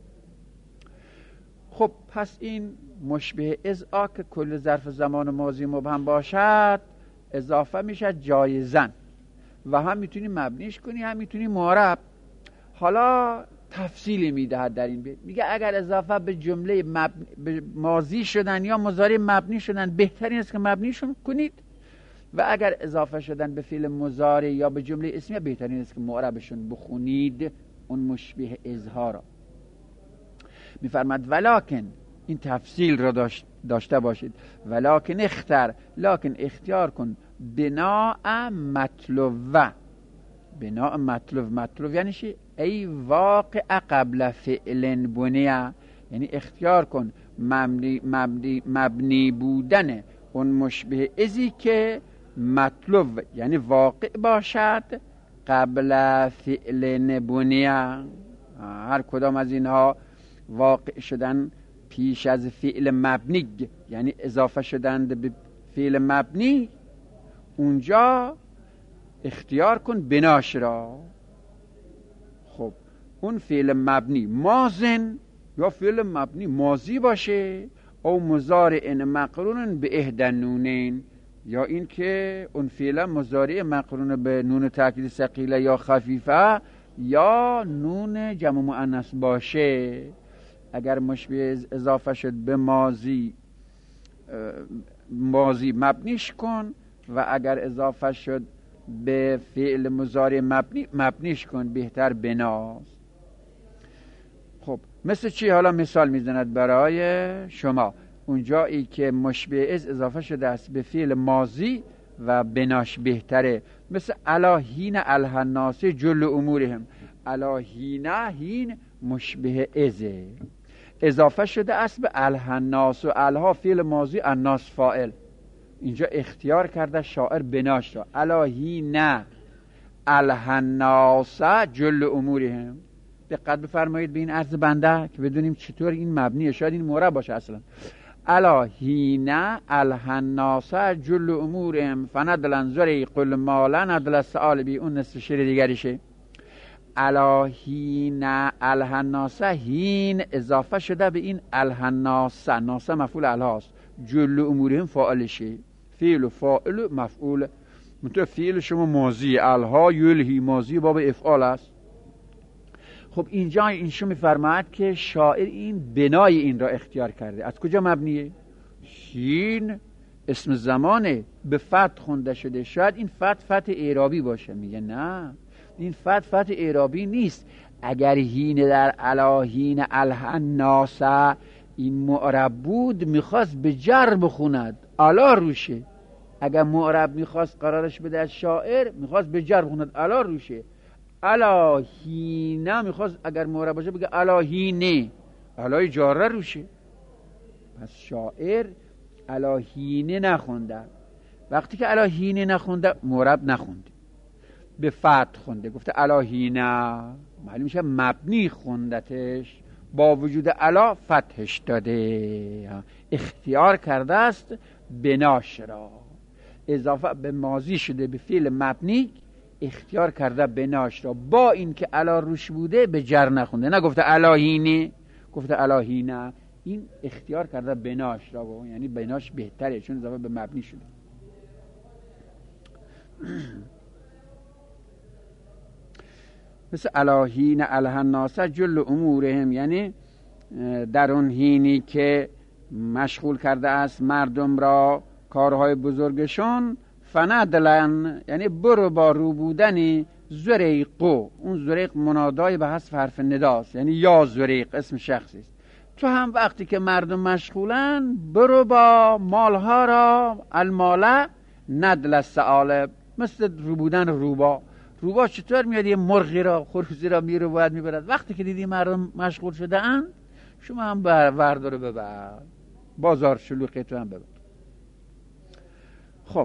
خب پس این مشبه از آ که کل ظرف زمان ماضی مبهم باشد اضافه میشد جایزن، و هم میتونی مبنیش کنی هم میتونی معرب. حالا تفصیلی میدهد در این بیت، میگه اگر اضافه به جمله مبنی به ماضی شدن یا مضارع مبنی شدن بهترین است که مبنیشون کنید، و اگر اضافه شدن به فعل مضارع یا به جمله اسمیه بهترین است که معربشون بخونید اون مشبه ازها را. میفرماد ولکن، این تفصیل را داشت داشته باشید، ولکن اختر، لکن اختیار کن بناء مطلوب، بناء مطلوب، مطلوب یعنی چی؟ ای واقع قبل فعل بنیه، یعنی اختیار کن مبنی, مبنی, مبنی بودن اون مشبه ازی که مطلوب یعنی واقع باشد قبل فعل بنیه. هر کدام از اینها واقع شدن پیش از فعل مبنی، یعنی اضافه شدند به فعل مبنی، اونجا اختیار کن بناش را. اون فعل مبنی مازن یا فعل مبنی ماضی باشه او مضارع مقرون به احدی النونین، یا این که اون فعل مضارع مقرون به نون تاکید ثقیله یا خفیفه یا نون جمع مؤنث باشه. اگر مشبه اضافه شد به ماضی ماضی مبنیش کن و اگر اضافه شد به فعل مضارع مبنی مبنیش کن، بهتر بناست. خب مثل چی؟ حالا مثال میزند برای شما. اونجایی که مشبه از اضافه شده است به فعل ماضی و بناش بهتره، مثل الا هین الهناس جل امورهم. الا هین، هین مشبه ازه اضافه شده است به الهناس و الها فعل ماضی، الناس فاعل. اینجا اختیار کرده شاعر بناش را، الا هین الهناس جل امورهم. دقت بفرمایید به این عرض بنده که بدونیم چطور این مبنیه، شاید این مورب باشه اصلا. الا هین الهناس جل امورهم فندلن زری قل مالا ندل سآل بی، اون نصف شعر دیگریشه. الا هین الهناس، هین اضافه شده به این الهناس، ناس مفعول الهاست، جل امورهم فاعلشه، فعل و فاعل و مفعول. منطقه فعل شما ماضی، الها یلهی ماضی باب افعال است. خب اینجا اینشو میفرماید که شاعر این بنای این را اختیار کرده. از کجا مبنیه؟ هین اسم زمانه، به فتح خونده شده. شاید این فتح فتح اعرابی باشه. میگه نه، این فتح فتح اعرابی نیست. اگر هین در الا هین الهناس این معرب بود، میخواست به جر بخوند، الا روشه. اگر معرب میخواست قرارش بده از شاعر، میخواست به جر بخوند، الا روشه. الا هینه میخواست اگر معرب باشه بگه الا هینه، الای جاره روشه. پس شاعر الا هینه نخونده. وقتی که الا هینه نخونده، معرب نخونده، به فتح خونده، گفته الا هینه، معلوم میشه مبنی خوندتش، با وجود الا فتحش داده، اختیار کرده است بناش را. اضافه به ماضی شده به فعل مبنی، اختیار کرده بناش را، با این که الا روش بوده به جر نخونده، نگفته الا هینه، گفته الا هینه. این اختیار کرده بناش را، یعنی بناش بهتره چون اضافه به مبنی شده. مثل الا هین الهناس جل امورهم، یعنی در اون هینی که مشغول کرده است مردم را کارهای بزرگشون، فندلن یعنی برو با رو بودن زریقو. اون زریق منادای به حذف حرف نداست، یعنی یا زریق اسم شخصی است. تو هم وقتی که مردم مشغولن، برو با مالها را الماله ندل الثعالب، مثل رو بودن روبا. روبا چطور میاد یه مرغی را خروزی را میره باید میبرد؟ وقتی که دیدی مردم مشغول شده اند، شما هم بردار ببر، بازار شلوغی تو هم ببر. خب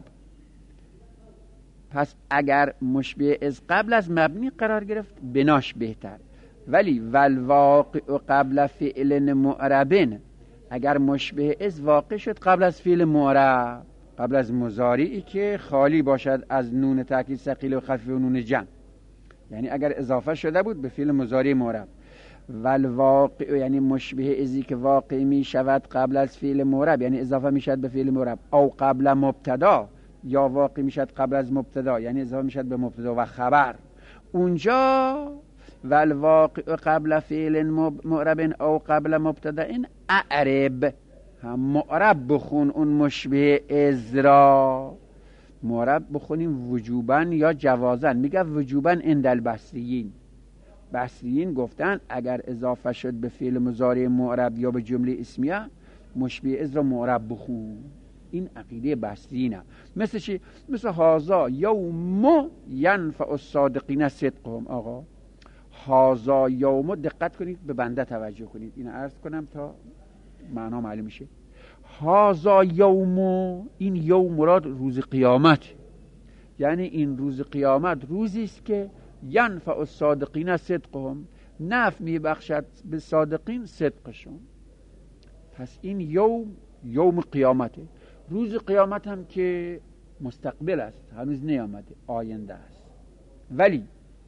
پس اگر مشبه از قبل از مبنی قرار گرفت، بناش بهتر. ولی والواقع قبل فعل معربن، اگر مشبه از واقع شد قبل از فعل معرب، قبل از مضارعی که خالی باشد از نون تاکید ثقیل و خفیف و نون جمع، یعنی اگر اضافه شده بود به فعل مضارع معرب. والواقع یعنی مشبه ازی که واقع می شود قبل از فعل معرب، یعنی اضافه می شود به فعل معرب، او قبل مبتدا، یا واقع می شود قبل از مبتدا، یعنی اضافه می شود به مبتدا و خبر. اونجا والواقع قبل فعل معرب او قبل مبتدا این اعرب، هم معرب بخون اون مشبه از را. معرب بخونیم وجوباً یا جوازاً. میگه وجوباً عند البصریین. بصریین گفتن اگر اضافه شد به فعل مضارع معرب یا به جمله اسمیه، مشبه از را معرب بخون. این عقیده بصریینه. مثل چی؟ مثل هازا یوم ینفع الصادقین صدقهم. آقا هازا یوم، دقت کنید به بنده توجه کنید، این عرض کنم تا معنا معلوم میشه. هازا یوم، این یوم مراد روز قیامت، یعنی این روز قیامت روزی است که ینفع الصادقین صدقهم، نفع میبخشد به صادقین صدقشون. پس این یوم یوم قیامته. روز قیامت هم که مستقبل است، هنوز نیامده، آینده است. ولی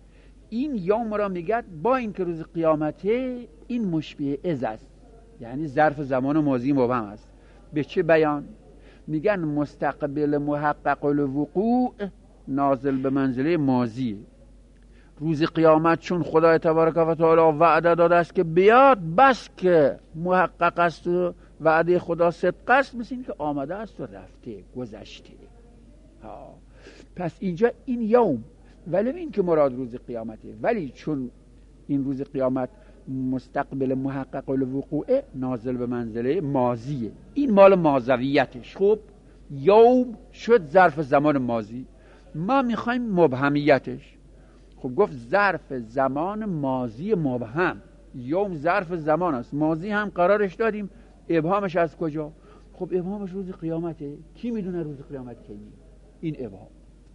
این یوم را میگه با اینکه روز قیامته این مشبه از است، یعنی ظرف زمان ماضی مبهم است. به چه بیان؟ میگن مستقبل محقق الوقوع نازل به منزله ماضی. روز قیامت چون خدای تبارک و تعالی وعده داده است که بیاد، بس که محقق است و وعده خدا صدق است، مثل این که آمده است و رفته، گذشته. ها. پس اینجا این یوم ولی این که مراد روز قیامته، ولی چون این روز قیامت مستقبل محقق الوقوع نازل به منزله ماضیه، این مال ماضویتش. خب یوم شد ظرف زمان ماضی، ما میخوایم مبهمیتش. خب گفت ظرف زمان ماضی مبهم، یوم ظرف زمان است، ماضی هم قرارش دادیم، ابهامش از کجا؟ خب ابهامش روز قیامته. کی میدونه روز قیامت کیه؟ این ابهام.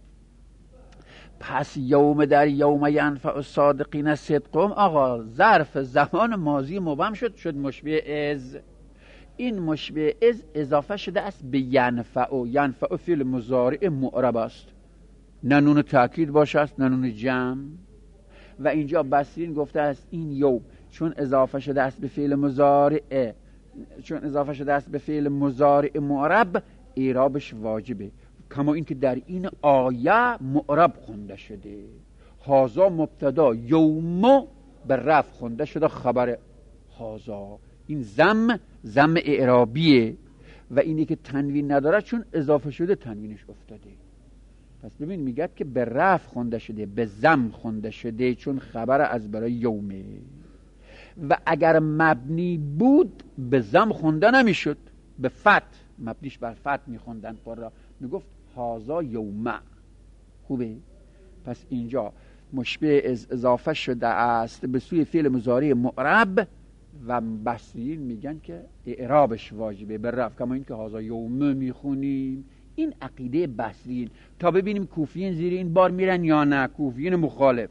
پس یوم در یوم ینفع الصادقین صدقهم، آقا ظرف زمان ماضی مبهم شد، شد مشبه از. این مشبه از اضافه شده است به ینفع. ینفع فعل مضارع معرب است، نه نون تأکید باشه است نه نون جمع. و اینجا بصرین گفته است این یوم چون اضافه شده است به فعل مضارع، چون اضافه شده است به فعل مضارع معرب، اعرابش واجبه، کما این که در این آیه معرب خونده شده. هازا مبتدا، یوم به رفع خونده شده خبر هازا. این زم زم اعرابیه و اینی که تنوین نداره چون اضافه شده تنوینش افتاده. پس ببین میگه که به رفع خونده شده، به زم خونده شده، چون خبر از برای یومه. و اگر مبنی بود به زم خونده نمیشد، به فتح، مبنیش بر فتح میخوندن قرا، میگفت هازا یومه. خوبه؟ پس اینجا مشبه از اضافه شده است به سوی فعل مضارع معرب و بصریین میگن که اعرابش واجبه به رفع، کما این که هازا یومه میخونیم. این عقیده بصریین. تا ببینیم کوفیین زیر این بار میرن یا نه. کوفیین مخالف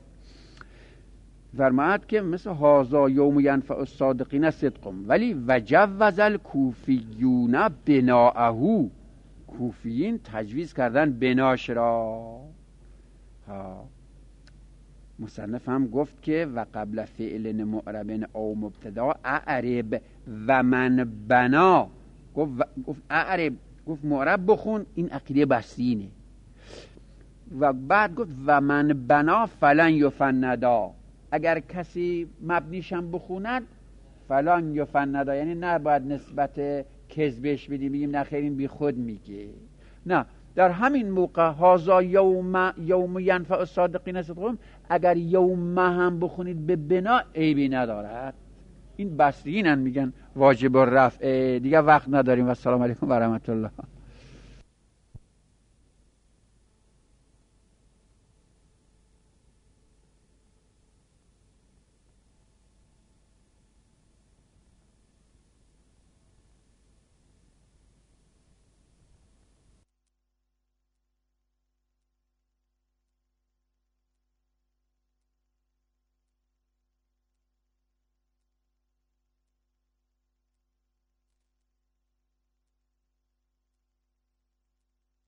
فرماید که مثل هازا یوم ینفع الصادقین صدقهم، ولی وجوز الکوفیون بناءه، کوفیین تجویز کردن بناش را. ها. مصنف هم گفت که و قبل فعل معرب او مبتدا اعرب و من بنا، گفت گفت اعرب، گفت معرب بخون. این عقیده بصرینه. و بعد گفت و من بنا فلن یفندا، اگر کسی مبنیشم بخوند فلان یفندا، یعنی نه باید نسبت کذبش بدیم بگیم نه خیر این بی خود میگه، نه، در همین موقع هازا یوم یوم ینفع الصادقین صدقهم، اگر یوم هم بخونید به بنا عیبی ندارد. این بصریین میگن واجب الرفع. دیگه وقت نداریم و السلام علیکم و رحمت الله.